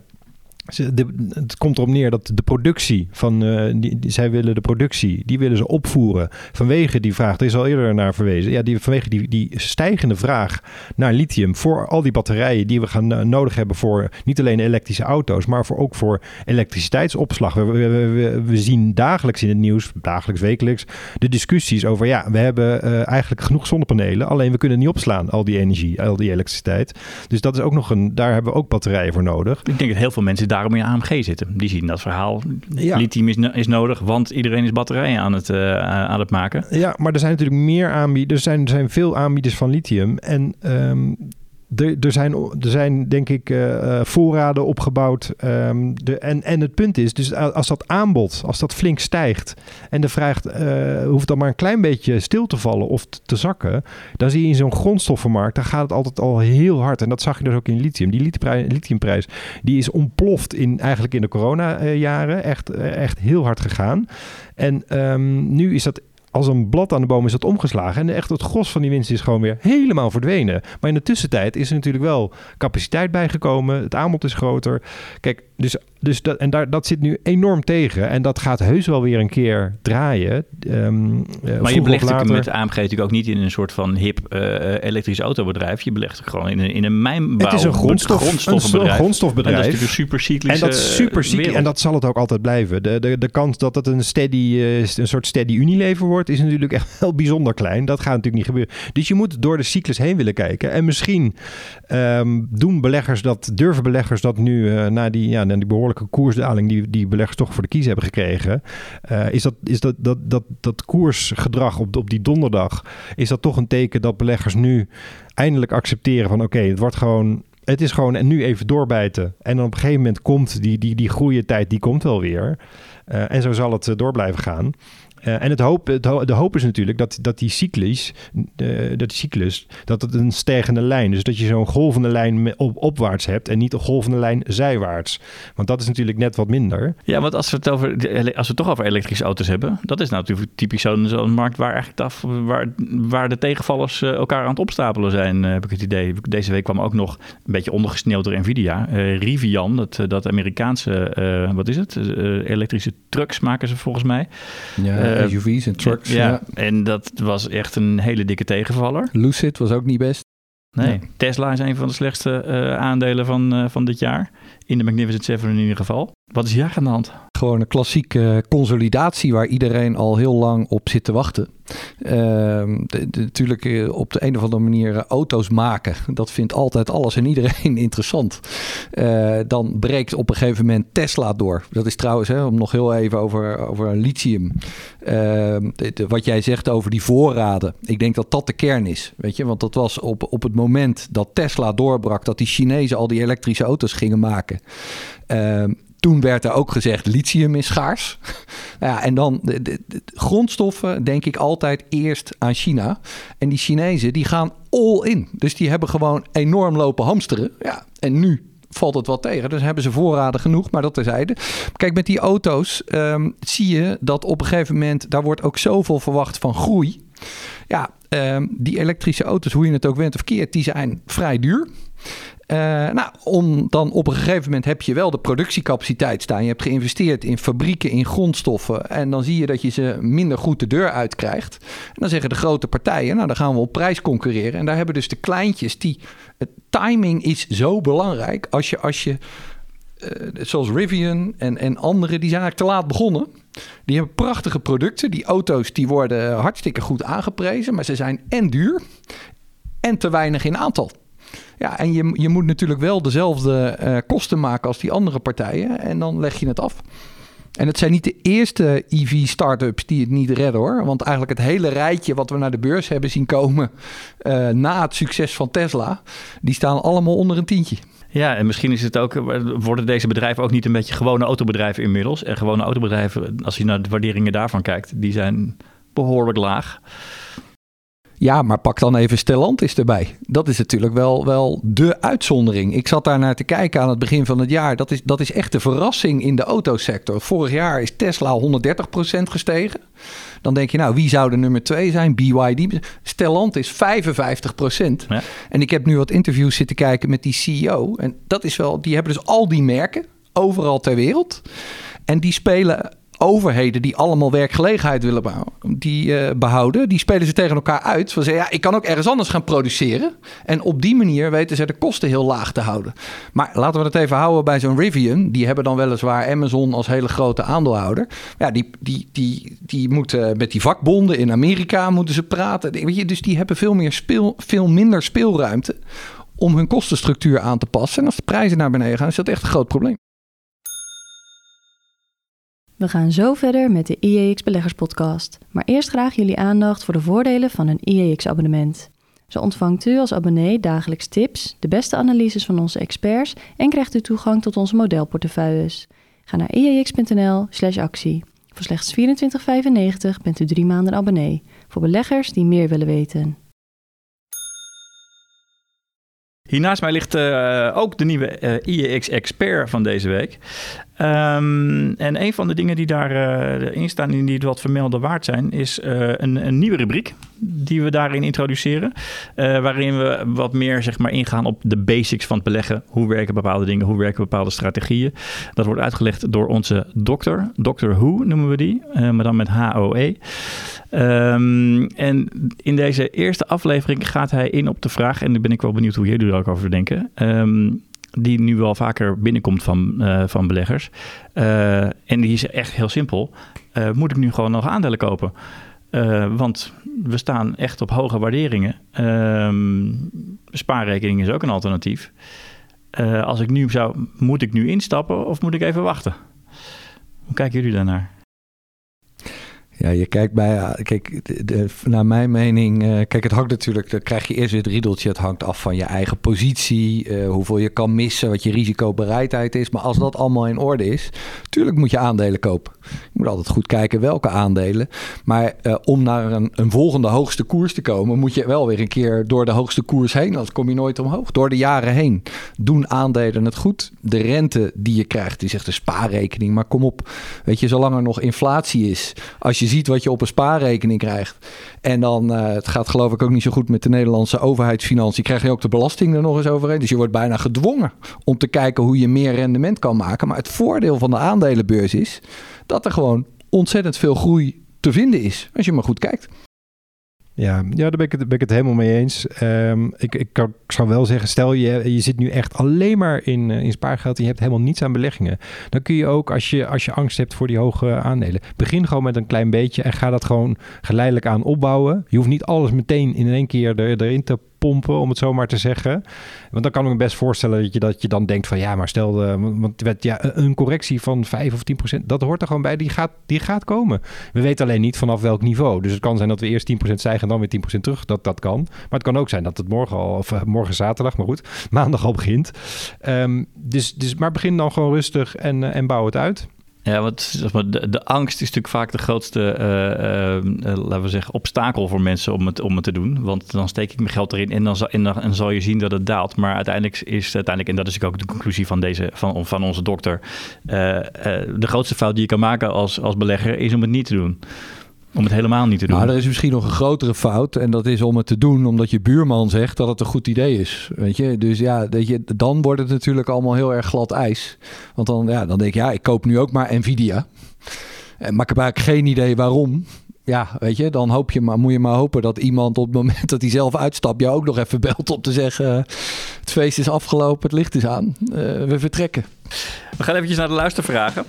De, het komt erop neer dat de productie van, uh, die, die, zij willen de productie, die willen ze opvoeren vanwege die vraag, er is al eerder naar verwezen, ja, die, vanwege die, die stijgende vraag naar lithium voor al die batterijen die we gaan uh, nodig hebben voor niet alleen elektrische auto's, maar voor, ook voor elektriciteitsopslag. We, we, we, we zien dagelijks in het nieuws, dagelijks, wekelijks, de discussies over, ja, we hebben uh, eigenlijk genoeg zonnepanelen, alleen we kunnen het niet opslaan, al die energie, al die elektriciteit. Dus dat is ook nog een, daar hebben we ook batterijen voor nodig. Ik denk dat heel veel mensen daar daarom in A M G zitten. Die zien dat verhaal. Ja. Lithium is, is nodig, want iedereen is batterijen aan het, uh, aan het maken. Ja, maar er zijn natuurlijk meer aanbieders. Er zijn, er zijn veel aanbieders van lithium. En um, er, er, zijn, er zijn, denk ik, uh, voorraden opgebouwd. Um, de, en, en het punt is, dus als dat aanbod, als dat flink stijgt en de vraag uh, hoeft dan maar een klein beetje stil te vallen of te, te zakken, dan zie je in zo'n grondstoffenmarkt, dan gaat het altijd al heel hard. En dat zag je dus ook in lithium. Die lithiumprijs, die is ontploft in, eigenlijk in de corona-jaren. Echt, echt heel hard gegaan. En um, nu is dat als een blad aan de boom is dat omgeslagen. En echt het gros van die winst is gewoon weer helemaal verdwenen. Maar in de tussentijd is er natuurlijk wel capaciteit bijgekomen. Het aanbod is groter. Kijk, dus, dus dat, en daar, dat zit nu enorm tegen. En dat gaat heus wel weer een keer draaien. Um, maar je belegt later... met A M G natuurlijk ook niet in een soort van hip uh, elektrisch autobedrijf. Je belegt gewoon in een, in een mijnbouw. Het is een grondstof, grondstoffenbedrijf. Een grondstofbedrijf. En dat is natuurlijk een supercyclische En dat is supercyclisch. En dat zal het ook altijd blijven. De, de, de kans dat het een steady, uh, een soort steady Unilever wordt, is natuurlijk echt wel bijzonder klein. Dat gaat natuurlijk niet gebeuren. Dus je moet door de cyclus heen willen kijken. En misschien um, doen beleggers dat, durven beleggers dat nu uh, na die, ja, na die behoorlijke koersdaling die, die beleggers toch voor de kies hebben gekregen. Uh, is dat, is dat, dat, dat, dat koersgedrag op, op die donderdag, is dat toch een teken dat beleggers nu eindelijk accepteren van oké, okay, het wordt gewoon, het is gewoon en nu even doorbijten. En dan op een gegeven moment komt die, die, die groeientijd, die komt wel weer. Uh, en zo zal het uh, door blijven gaan. Uh, en het hoop, het ho- de hoop is natuurlijk dat, dat die cyclus, uh, dat die cyclus, dat het een stijgende lijn, dus dat je zo'n golvende lijn op, opwaarts hebt en niet een golvende lijn zijwaarts. Want dat is natuurlijk net wat minder. Ja, want als we het over, als we het toch over elektrische auto's hebben, dat is nou natuurlijk typisch zo'n, zo'n markt waar eigenlijk af, waar, waar de tegenvallers uh, elkaar aan het opstapelen zijn, uh, heb ik het idee. Deze week kwam ook nog een beetje ondergesneeuwd door Nvidia. Uh, Rivian, dat, dat Amerikaanse, uh, wat is het? Uh, elektrische trucks maken ze volgens mij. Ja. Uh, S U V's en trucks. Ja, ja, en dat was echt een hele dikke tegenvaller. Lucid was ook niet best. Nee, ja. Tesla is een van de slechtste uh, aandelen van, uh, van dit jaar. In de Magnificent Seven in ieder geval. Wat is hier aan de hand? Gewoon een klassieke consolidatie waar iedereen al heel lang op zit te wachten. Uh, de, de, natuurlijk uh, op de een of andere manier uh, auto's maken. Dat vindt altijd alles en iedereen interessant. Uh, dan breekt op een gegeven moment Tesla door. Dat is trouwens, hè, om nog heel even over, over lithium. Uh, de, de, wat jij zegt over die voorraden. Ik denk dat dat de kern is. Weet je? Want dat was op, op het moment dat Tesla doorbrak, dat die Chinezen al die elektrische auto's gingen maken. Uh, Toen werd er ook gezegd, lithium is schaars. Nou ja, en dan de, de, de grondstoffen denk ik altijd eerst aan China. En die Chinezen die gaan all in. Dus die hebben gewoon enorm lopen hamsteren. Ja, en nu valt het wat tegen. Dus hebben ze voorraden genoeg, maar dat terzijde. Kijk, met die auto's um, zie je dat op een gegeven moment, daar wordt ook zoveel verwacht van groei. Ja, um, die elektrische auto's, hoe je het ook went of keert, die zijn vrij duur. Uh, nou, om dan op een gegeven moment heb je wel de productiecapaciteit staan. Je hebt geïnvesteerd in fabrieken, in grondstoffen. En dan zie je dat je ze minder goed de deur uitkrijgt. En dan zeggen de grote partijen, nou dan gaan we op prijs concurreren. En daar hebben dus de kleintjes die... Het timing is zo belangrijk. Als je, als je uh, zoals Rivian en, en anderen, die zijn eigenlijk te laat begonnen. Die hebben prachtige producten. Die auto's die worden hartstikke goed aangeprezen. Maar ze zijn en duur en te weinig in aantal. Ja, en je, je moet natuurlijk wel dezelfde uh, kosten maken als die andere partijen. En dan leg je het af. En het zijn niet de eerste E V-startups die het niet redden, hoor. Want eigenlijk het hele rijtje wat we naar de beurs hebben zien komen Uh, na het succes van Tesla, die staan allemaal onder een tientje. Ja, en misschien is het ook, worden deze bedrijven ook niet een beetje gewone autobedrijven inmiddels. En gewone autobedrijven, als je naar de waarderingen daarvan kijkt, die zijn behoorlijk laag. Ja, maar pak dan even Stellantis erbij. Dat is natuurlijk wel, wel de uitzondering. Ik zat daar naar te kijken aan het begin van het jaar. Dat is, dat is echt de verrassing in de autosector. Vorig jaar is Tesla honderddertig procent gestegen. Dan denk je, nou, wie zou de nummer twee zijn? B Y D. Stellantis vijfenvijftig procent. Ja. En ik heb nu wat interviews zitten kijken met die C E O. En dat is wel, die hebben dus al die merken overal ter wereld. En die spelen overheden die allemaal werkgelegenheid willen behouden, die, uh, behouden, die spelen ze tegen elkaar uit. Van zeggen, ja, ik kan ook ergens anders gaan produceren. En op die manier weten ze de kosten heel laag te houden. Maar laten we het even houden bij zo'n Rivian. Die hebben dan weliswaar Amazon als hele grote aandeelhouder. Ja, die, die, die, die moeten met die vakbonden in Amerika moeten ze praten. Weet je, dus die hebben veel, meer speel, veel minder speelruimte om hun kostenstructuur aan te passen. En als de prijzen naar beneden gaan, is dat echt een groot probleem. We gaan zo verder met de I E X Beleggers Podcast. Maar eerst graag jullie aandacht voor de voordelen van een I E X-abonnement. Zo ontvangt u als abonnee dagelijks tips, de beste analyses van onze experts en krijgt u toegang tot onze modelportefeuilles. Ga naar iex.nl slash actie. Voor slechts vierentwintig vijfennegentig bent u drie maanden abonnee. Voor beleggers die meer willen weten. Hier naast mij ligt uh, ook de nieuwe uh, I E X-expert van deze week. Um, en een van de dingen die daarin uh, staan en die het wat vermelden waard zijn, is uh, een, een nieuwe rubriek die we daarin introduceren. Uh, waarin we wat meer zeg maar, ingaan op de basics van het beleggen. Hoe werken bepaalde dingen, hoe werken bepaalde strategieën. Dat wordt uitgelegd door onze dokter. Doctor Who noemen we die, uh, maar dan met H O E. Um, en in deze eerste aflevering gaat hij in op de vraag, en daar ben ik wel benieuwd hoe jullie er ook over denken, um, die nu wel vaker binnenkomt van, uh, van beleggers. Uh, en die is echt heel simpel. Uh, moet ik nu gewoon nog aandelen kopen? Uh, want we staan echt op hoge waarderingen. Um, spaarrekening is ook een alternatief. Uh, als ik nu zou, moet ik nu instappen of moet ik even wachten? Hoe kijken jullie daarnaar? Ja, je kijkt bij, kijk, de, de, naar mijn mening, uh, kijk, het hangt natuurlijk, dan krijg je eerst weer het riedeltje, het hangt af van je eigen positie, uh, hoeveel je kan missen, wat je risicobereidheid is. Maar als dat allemaal in orde is, tuurlijk moet je aandelen kopen. Je moet altijd goed kijken welke aandelen. Maar uh, om naar een, een volgende hoogste koers te komen, moet je wel weer een keer door de hoogste koers heen, anders kom je nooit omhoog. Door de jaren heen doen aandelen het goed. De rente die je krijgt, die zegt de spaarrekening, maar kom op, weet je, zolang er nog inflatie is, als je ziet wat je op een spaarrekening krijgt. En dan, uh, het gaat geloof ik ook niet zo goed met de Nederlandse overheidsfinanciën, krijg je ook de belasting er nog eens overheen. Dus je wordt bijna gedwongen om te kijken hoe je meer rendement kan maken. Maar het voordeel van de aandelenbeurs is dat er gewoon ontzettend veel groei te vinden is, als je maar goed kijkt. Ja, ja, daar ben ik, het, ben ik het helemaal mee eens. Um, ik, ik, kan, ik zou wel zeggen, stel je, je zit nu echt alleen maar in, uh, in spaargeld en je hebt helemaal niets aan beleggingen. Dan kun je ook, als je, als je angst hebt voor die hoge aandelen, begin gewoon met een klein beetje en ga dat gewoon geleidelijk aan opbouwen. Je hoeft niet alles meteen in één keer er, erin te pompen, om het zo maar te zeggen. Want dan kan ik me best voorstellen dat je, dat je dan denkt van ja, maar stel, uh, want ja, een correctie van vijf of tien procent, dat hoort er gewoon bij, die gaat, die gaat komen. We weten alleen niet vanaf welk niveau. Dus het kan zijn dat we eerst tien procent stijgen en dan weer tien procent terug. Dat, dat kan. Maar het kan ook zijn dat het morgen al, of uh, morgen zaterdag, maar goed, maandag al begint. Um, dus, dus, maar begin dan gewoon rustig en, uh, en bouw het uit. Ja, want de, de angst is natuurlijk vaak de grootste, uh, uh, uh, laten we zeggen, obstakel voor mensen om het, om het te doen. Want dan steek ik mijn geld erin en dan, zal, en dan en zal je zien dat het daalt. Maar uiteindelijk is uiteindelijk, en dat is ook de conclusie van, deze, van, van onze dokter, uh, uh, de grootste fout die je kan maken als, als belegger is om het niet te doen. Om het helemaal niet te doen. Nou, er is misschien nog een grotere fout. En dat is om het te doen omdat je buurman zegt dat het een goed idee is. Weet je? Dus ja, weet je, dan wordt het natuurlijk allemaal heel erg glad ijs. Want dan, ja, dan denk je, ja, ik koop nu ook maar Nvidia. Maar ik heb eigenlijk geen idee waarom. Ja, weet je, dan hoop je maar, moet je maar hopen dat iemand op het moment dat hij zelf uitstapt, jou ook nog even belt om te zeggen, uh, het feest is afgelopen, het licht is aan. Uh, we vertrekken. We gaan eventjes naar de luistervragen.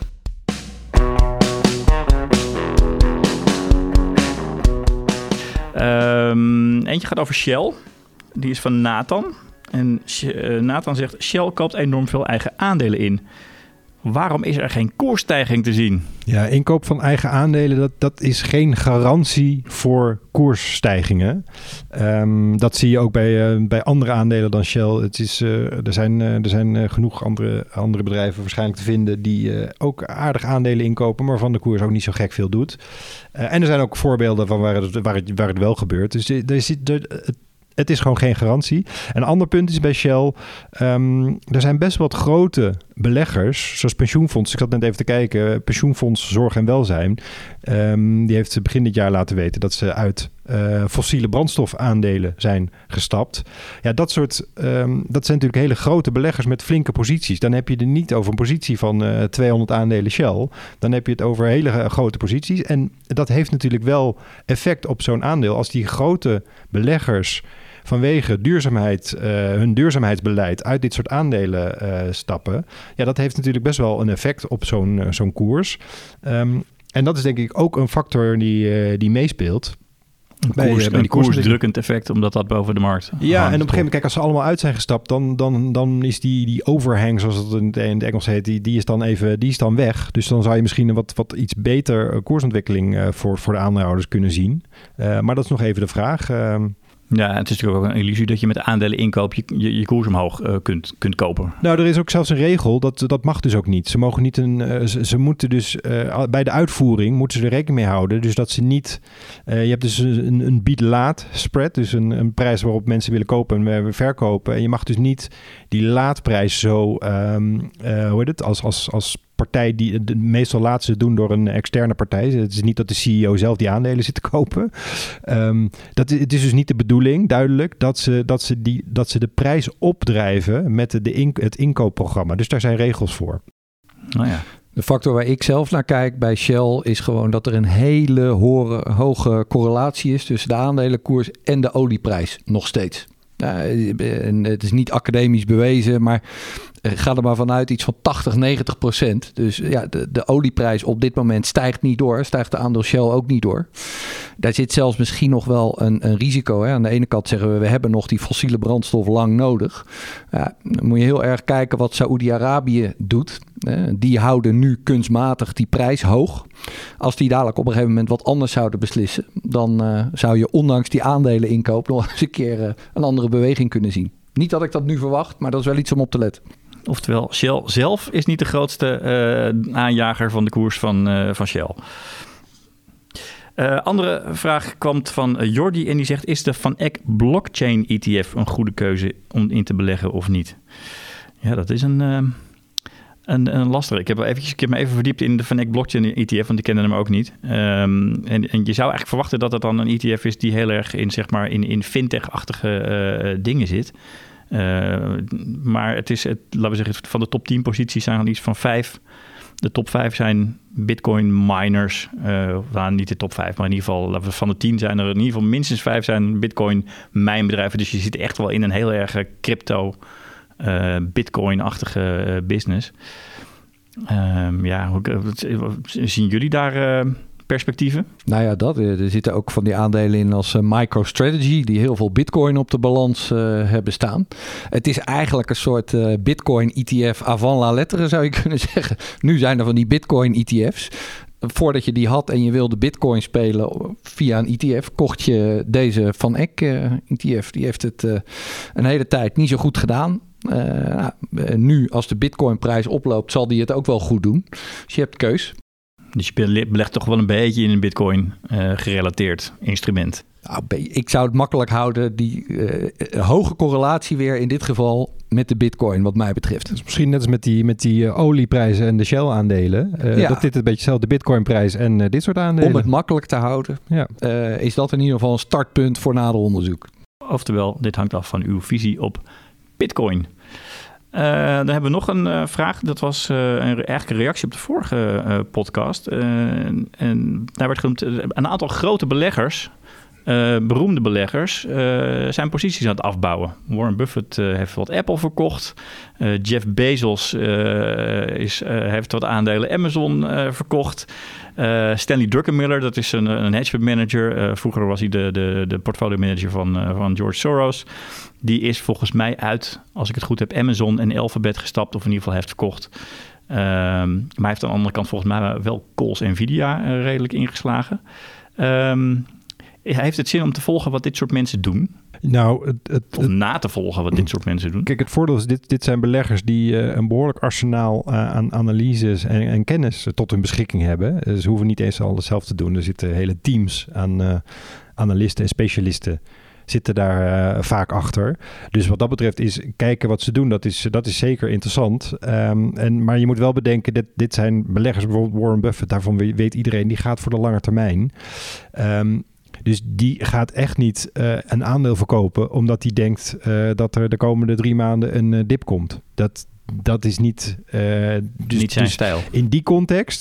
Um, eentje gaat over Shell. Die is van Nathan. En uh, Nathan zegt, Shell koopt enorm veel eigen aandelen in. Waarom is er geen koersstijging te zien? Ja, inkoop van eigen aandelen, dat, dat is geen garantie voor koersstijgingen. Um, dat zie je ook bij, uh, bij andere aandelen dan Shell. Het is, uh, er zijn, uh, er zijn uh, genoeg andere, andere bedrijven waarschijnlijk te vinden die uh, ook aardig aandelen inkopen, maar van de koers ook niet zo gek veel doet. Uh, en er zijn ook voorbeelden van waar het, waar het, waar het wel gebeurt. Dus er zit... Er, het, Het is gewoon geen garantie. Een ander punt is bij Shell, um, er zijn best wat grote beleggers, zoals pensioenfonds. Ik zat net even te kijken, pensioenfonds Zorg en Welzijn. Um, die heeft begin dit jaar laten weten dat ze uit uh, fossiele brandstofaandelen zijn gestapt. Ja, dat soort, um, dat zijn natuurlijk hele grote beleggers met flinke posities. Dan heb je er niet over een positie van uh, tweehonderd aandelen Shell. Dan heb je het over hele uh, grote posities. En dat heeft natuurlijk wel effect op zo'n aandeel. Als die grote beleggers vanwege duurzaamheid, uh, hun duurzaamheidsbeleid uit dit soort aandelen uh, stappen. Ja, dat heeft natuurlijk best wel een effect op zo'n, uh, zo'n koers. Um, en dat is denk ik ook een factor die, uh, die meespeelt. Bij, koers, bij die koersdrukkend effect, omdat dat boven de markt Ja, en op een gegeven moment, kijk, als ze allemaal uit zijn gestapt, dan, dan, dan is die, die overhang, zoals het in het Engels heet, die, die is dan even, die is dan weg. Dus dan zou je misschien een wat, wat iets beter koersontwikkeling uh, voor, voor de aandeelhouders kunnen zien. Uh, maar dat is nog even de vraag. Uh, Ja, het is natuurlijk ook een illusie dat je met aandelen inkoop je, je, je koers omhoog uh, kunt, kunt kopen. Nou, er is ook zelfs een regel, dat, dat mag dus ook niet. Ze mogen niet een, uh, ze, ze moeten dus uh, bij de uitvoering moeten ze er rekening mee houden. Dus dat ze niet, uh, je hebt dus een, een bied-laat spread, dus een, een prijs waarop mensen willen kopen en verkopen. En je mag dus niet die laadprijs zo, um, uh, hoe heet het, als, als, als partij die de, meestal laten ze doen door een externe partij. Het is niet dat de C E O zelf die aandelen zit te kopen. Um, dat, het is dus niet de bedoeling, duidelijk, dat ze, dat ze, die, dat ze de prijs opdrijven met de, de in, het inkoopprogramma. Dus daar zijn regels voor. Nou ja. De factor waar ik zelf naar kijk bij Shell is gewoon dat er een hele hoge, hoge correlatie is tussen de aandelenkoers en de olieprijs nog steeds. Nou, het is niet academisch bewezen, maar ga er maar vanuit iets van tachtig, negentig procent. Dus ja, de, de olieprijs op dit moment stijgt niet door. Stijgt de aandeel Shell ook niet door. Daar zit zelfs misschien nog wel een, een risico. Hè. Aan de ene kant zeggen we, we hebben nog die fossiele brandstof lang nodig. Ja, dan moet je heel erg kijken wat Saoedi-Arabië doet. Die houden nu kunstmatig die prijs hoog. Als die dadelijk op een gegeven moment wat anders zouden beslissen, dan uh, zou je ondanks die aandelen inkoop nog eens een keer uh, een andere beweging kunnen zien. Niet dat ik dat nu verwacht, maar dat is wel iets om op te letten. Oftewel, Shell zelf is niet de grootste uh, aanjager van de koers van, uh, van Shell. Uh, andere vraag kwam van uh, Jordi en die zegt, is de Van Eck Blockchain E T F een goede keuze om in te beleggen of niet? Ja, dat is een... Uh, Een, een lastige. Ik heb, eventjes, ik heb me even verdiept in de Van Eck Blockchain E T F, want die kende hem ook niet. Um, en, en je zou eigenlijk verwachten dat het dan een E T F is die heel erg in, zeg maar, in, in fintech-achtige uh, dingen zit. Uh, maar het is, het, laten we zeggen, van de top tien posities zijn er iets van vijf. De top vijf zijn Bitcoin miners. Uh, nou, niet de top vijf, maar in ieder geval van de tien zijn er in ieder geval minstens vijf zijn Bitcoin mijnbedrijven. Dus je zit echt wel in een heel erg crypto Uh, Bitcoin-achtige uh, business. Um, ja, hoe, uh, zien jullie daar uh, perspectieven? Nou ja, dat. Er zitten ook van die aandelen in als uh, MicroStrategy, die heel veel Bitcoin op de balans uh, hebben staan. Het is eigenlijk een soort uh, Bitcoin-E T F avant la lettre, zou je kunnen zeggen. Nu zijn er van die Bitcoin-E T F's. Voordat je die had en je wilde Bitcoin spelen via een E T F, kocht je deze Van Eck uh, E T F. Die heeft het uh, een hele tijd niet zo goed gedaan. Uh, nou, nu, als de Bitcoin-prijs oploopt, zal die het ook wel goed doen. Dus je hebt keus. Dus je belegt toch wel een beetje in een Bitcoin uh, gerelateerd instrument. Nou, ik zou het makkelijk houden. Die uh, hoge correlatie weer in dit geval met de Bitcoin, wat mij betreft. Dus misschien net als met die, met die uh, olieprijzen en de Shell-aandelen. Uh, ja. Dat dit een beetje hetzelfde Bitcoin-prijs en uh, dit soort aandelen. Om het makkelijk te houden, ja. uh, is dat in ieder geval een startpunt voor nader onderzoek. Oftewel, dit hangt af van uw visie op Bitcoin. Uh, dan hebben we nog een uh, vraag. Dat was uh, een, eigenlijk een reactie op de vorige uh, podcast. Uh, en daar werd genoemd, uh, een aantal grote beleggers, uh, beroemde beleggers, uh, zijn posities aan het afbouwen. Warren Buffett uh, heeft wat Apple verkocht. Uh, Jeff Bezos uh, is, uh, heeft wat aandelen Amazon uh, verkocht. Uh, Stanley Druckenmiller, dat is een, een hedge fund manager. Uh, vroeger was hij de, de, de portfolio manager van, uh, van George Soros. Die is volgens mij uit, als ik het goed heb, Amazon en Alphabet gestapt. Of in ieder geval heeft verkocht. Um, maar hij heeft aan de andere kant volgens mij wel Coles Nvidia uh, redelijk ingeslagen. Um, heeft het zin om te volgen wat dit soort mensen doen? Nou, het, het, of na te volgen wat dit soort mensen doen? Kijk, het voordeel is, dit, dit zijn beleggers die uh, een behoorlijk arsenaal uh, aan analyses en, en kennis tot hun beschikking hebben. Dus ze hoeven niet eens alles zelf te doen. Er zitten hele teams aan uh, analisten en specialisten zitten daar uh, vaak achter. Dus wat dat betreft is kijken wat ze doen, dat is, dat is zeker interessant. Um, en, maar je moet wel bedenken, dit, dit zijn beleggers, bijvoorbeeld Warren Buffett, daarvan weet iedereen, die gaat voor de lange termijn. Um, Dus die gaat echt niet uh, een aandeel verkopen omdat hij denkt uh, dat er de komende drie maanden een uh, dip komt. Dat, dat is niet, uh, dus, niet zijn dus stijl. In die context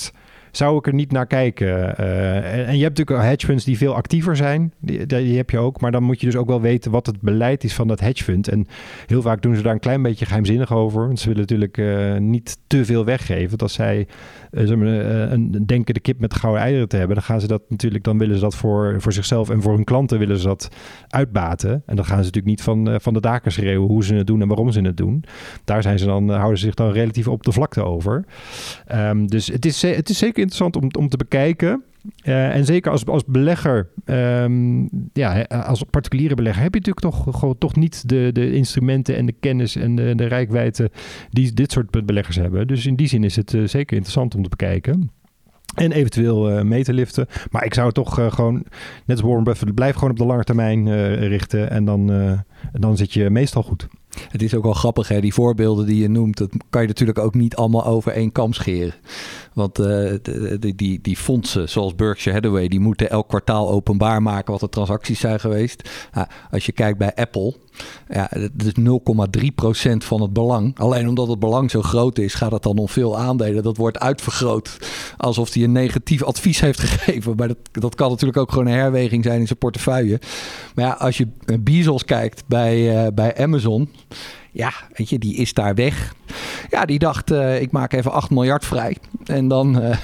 zou ik er niet naar kijken. Uh, en, en je hebt natuurlijk hedge funds die veel actiever zijn. Die, die heb je ook. Maar dan moet je dus ook wel weten wat het beleid is van dat hedge fund. En heel vaak doen ze daar een klein beetje geheimzinnig over. Want ze willen natuurlijk uh, niet te veel weggeven. Want als zij uh, zeg maar, uh, een, denken de kip met gouden eieren te hebben, dan gaan ze dat natuurlijk, dan willen ze dat voor, voor zichzelf en voor hun klanten willen ze dat uitbaten. En dan gaan ze natuurlijk niet van, uh, van de daken schreeuwen hoe ze het doen en waarom ze het doen. Daar zijn ze dan, uh, houden ze zich dan relatief op de vlakte over. Um, dus het is, het is zeker interessant om, om te bekijken. Uh, en zeker als, als belegger, um, ja, als particuliere belegger, heb je natuurlijk toch, gewoon, toch niet de, de instrumenten en de kennis en de, de reikwijdte die dit soort beleggers hebben. Dus in die zin is het uh, zeker interessant om te bekijken. En eventueel uh, mee te liften. Maar ik zou het toch uh, gewoon, net als Warren Buffett, blijf gewoon op de lange termijn uh, richten. En dan, uh, dan zit je meestal goed. Het is ook wel grappig, hè? Die voorbeelden die je noemt, dat kan je natuurlijk ook niet allemaal over één kam scheren. Want uh, die, die, die fondsen zoals Berkshire Hathaway, die moeten elk kwartaal openbaar maken wat de transacties zijn geweest. Nou, als je kijkt bij Apple, ja, dat is nul komma drie procent van het belang. Alleen omdat het belang zo groot is, gaat het dan om veel aandelen. Dat wordt uitvergroot alsof hij een negatief advies heeft gegeven. Maar dat, dat kan natuurlijk ook gewoon een herweging zijn in zijn portefeuille. Maar ja, als je Bezos kijkt bij, uh, bij Amazon, ja, weet je, die is daar weg. Ja, die dacht, uh, ik maak even acht miljard vrij. En dan, uh,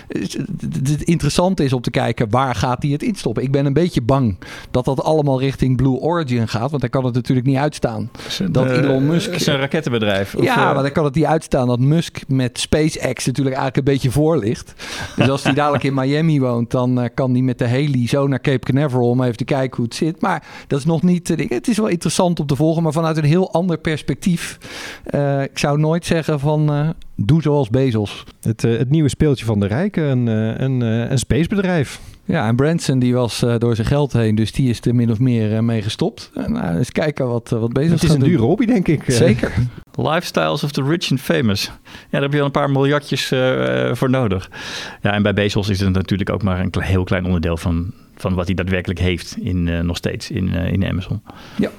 het interessante is om te kijken, waar gaat hij het instoppen? Ik ben een beetje bang dat dat allemaal richting Blue Origin gaat. Want hij kan het natuurlijk niet uitstaan. Dat uh, Elon Musk... is een rakettenbedrijf. Of, ja, uh, maar dan kan het niet uitstaan dat Musk met SpaceX natuurlijk eigenlijk een beetje voor ligt. Dus als hij dadelijk in Miami woont, dan uh, kan hij met de heli zo naar Cape Canaveral om even te kijken hoe het zit. Maar dat is nog niet... Uh, het is wel interessant om te volgen, maar vanuit een heel ander perspectief. Uh, ik zou nooit zeggen van... Uh, doe zoals Bezos. Het, uh, het nieuwe speeltje van de rijken, een, uh, een, uh, een spacebedrijf. Ja, en Branson die was uh, door zijn geld heen, dus die is er min of meer uh, mee gestopt. En uh, eens kijken wat, uh, wat Bezos gaat doen. Het is een dure hobby, denk ik. Zeker. Lifestyles of the rich and famous. Ja, daar heb je al een paar miljardjes uh, voor nodig. Ja, en bij Bezos is het natuurlijk ook maar een kle- heel klein onderdeel van, van wat hij daadwerkelijk heeft in, uh, nog steeds in, uh, in Amazon. Ja.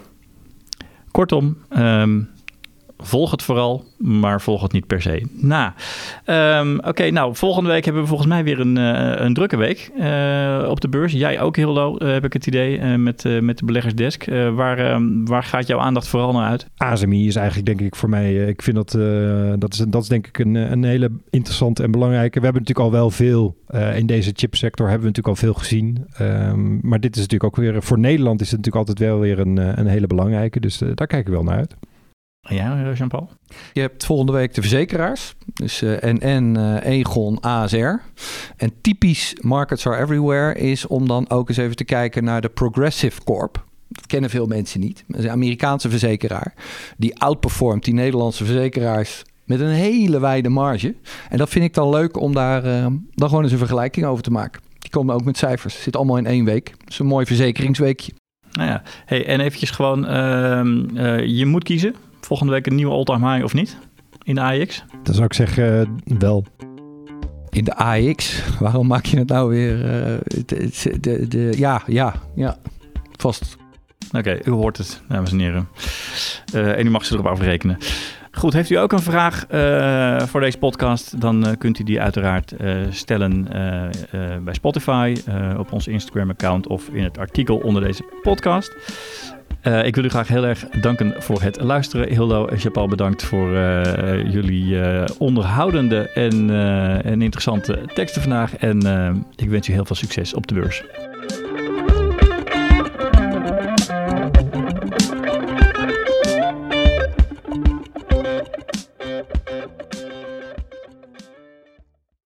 Kortom, um, volg het vooral, maar volg het niet per se na. Um, Oké, okay, nou, volgende week hebben we volgens mij weer een, uh, een drukke week uh, op de beurs. Jij ook, Hildo, uh, heb ik het idee, uh, met, uh, met de beleggersdesk. Uh, waar, um, waar gaat jouw aandacht vooral naar uit? A S M I is eigenlijk denk ik voor mij, uh, ik vind dat, uh, dat, is, dat is denk ik een, een hele interessante en belangrijke. We hebben natuurlijk al wel veel, uh, in deze chipsector hebben we natuurlijk al veel gezien. Um, maar dit is natuurlijk ook weer, voor Nederland is het natuurlijk altijd wel weer een, een hele belangrijke. Dus uh, daar kijken we wel naar uit. En jij, Jean-Paul? Je hebt volgende week de verzekeraars. Dus uh, N N, uh, Aegon, A S R. En typisch Markets Are Everywhere is om dan ook eens even te kijken naar de Progressive Corp. Dat kennen veel mensen niet. Dat is een Amerikaanse verzekeraar. Die outperformt die Nederlandse verzekeraars met een hele wijde marge. En dat vind ik dan leuk om daar uh, dan gewoon eens een vergelijking over te maken. Die komen ook met cijfers. Zit allemaal in één week. Dat is een mooi verzekeringsweekje. Nou ja, hey, en eventjes gewoon, uh, uh, je moet kiezen. Volgende week een nieuwe all-time high of niet? In de A E X? Dan zou ik zeggen uh, wel. In de A E X? Waarom maak je het nou weer? Uh, de, de, de, ja, ja, ja. Vast. Oké, okay, u hoort het, dames en heren. Uh, en u mag ze erop afrekenen. Goed, heeft u ook een vraag uh, voor deze podcast? Dan uh, kunt u die uiteraard uh, stellen uh, uh, bij Spotify, uh, op ons Instagram-account of in het artikel onder deze podcast. Uh, ik wil u graag heel erg danken voor het luisteren. Hildo en Jean-Paul, bedankt voor uh, jullie uh, onderhoudende en, uh, en interessante teksten vandaag. En uh, ik wens u heel veel succes op de beurs.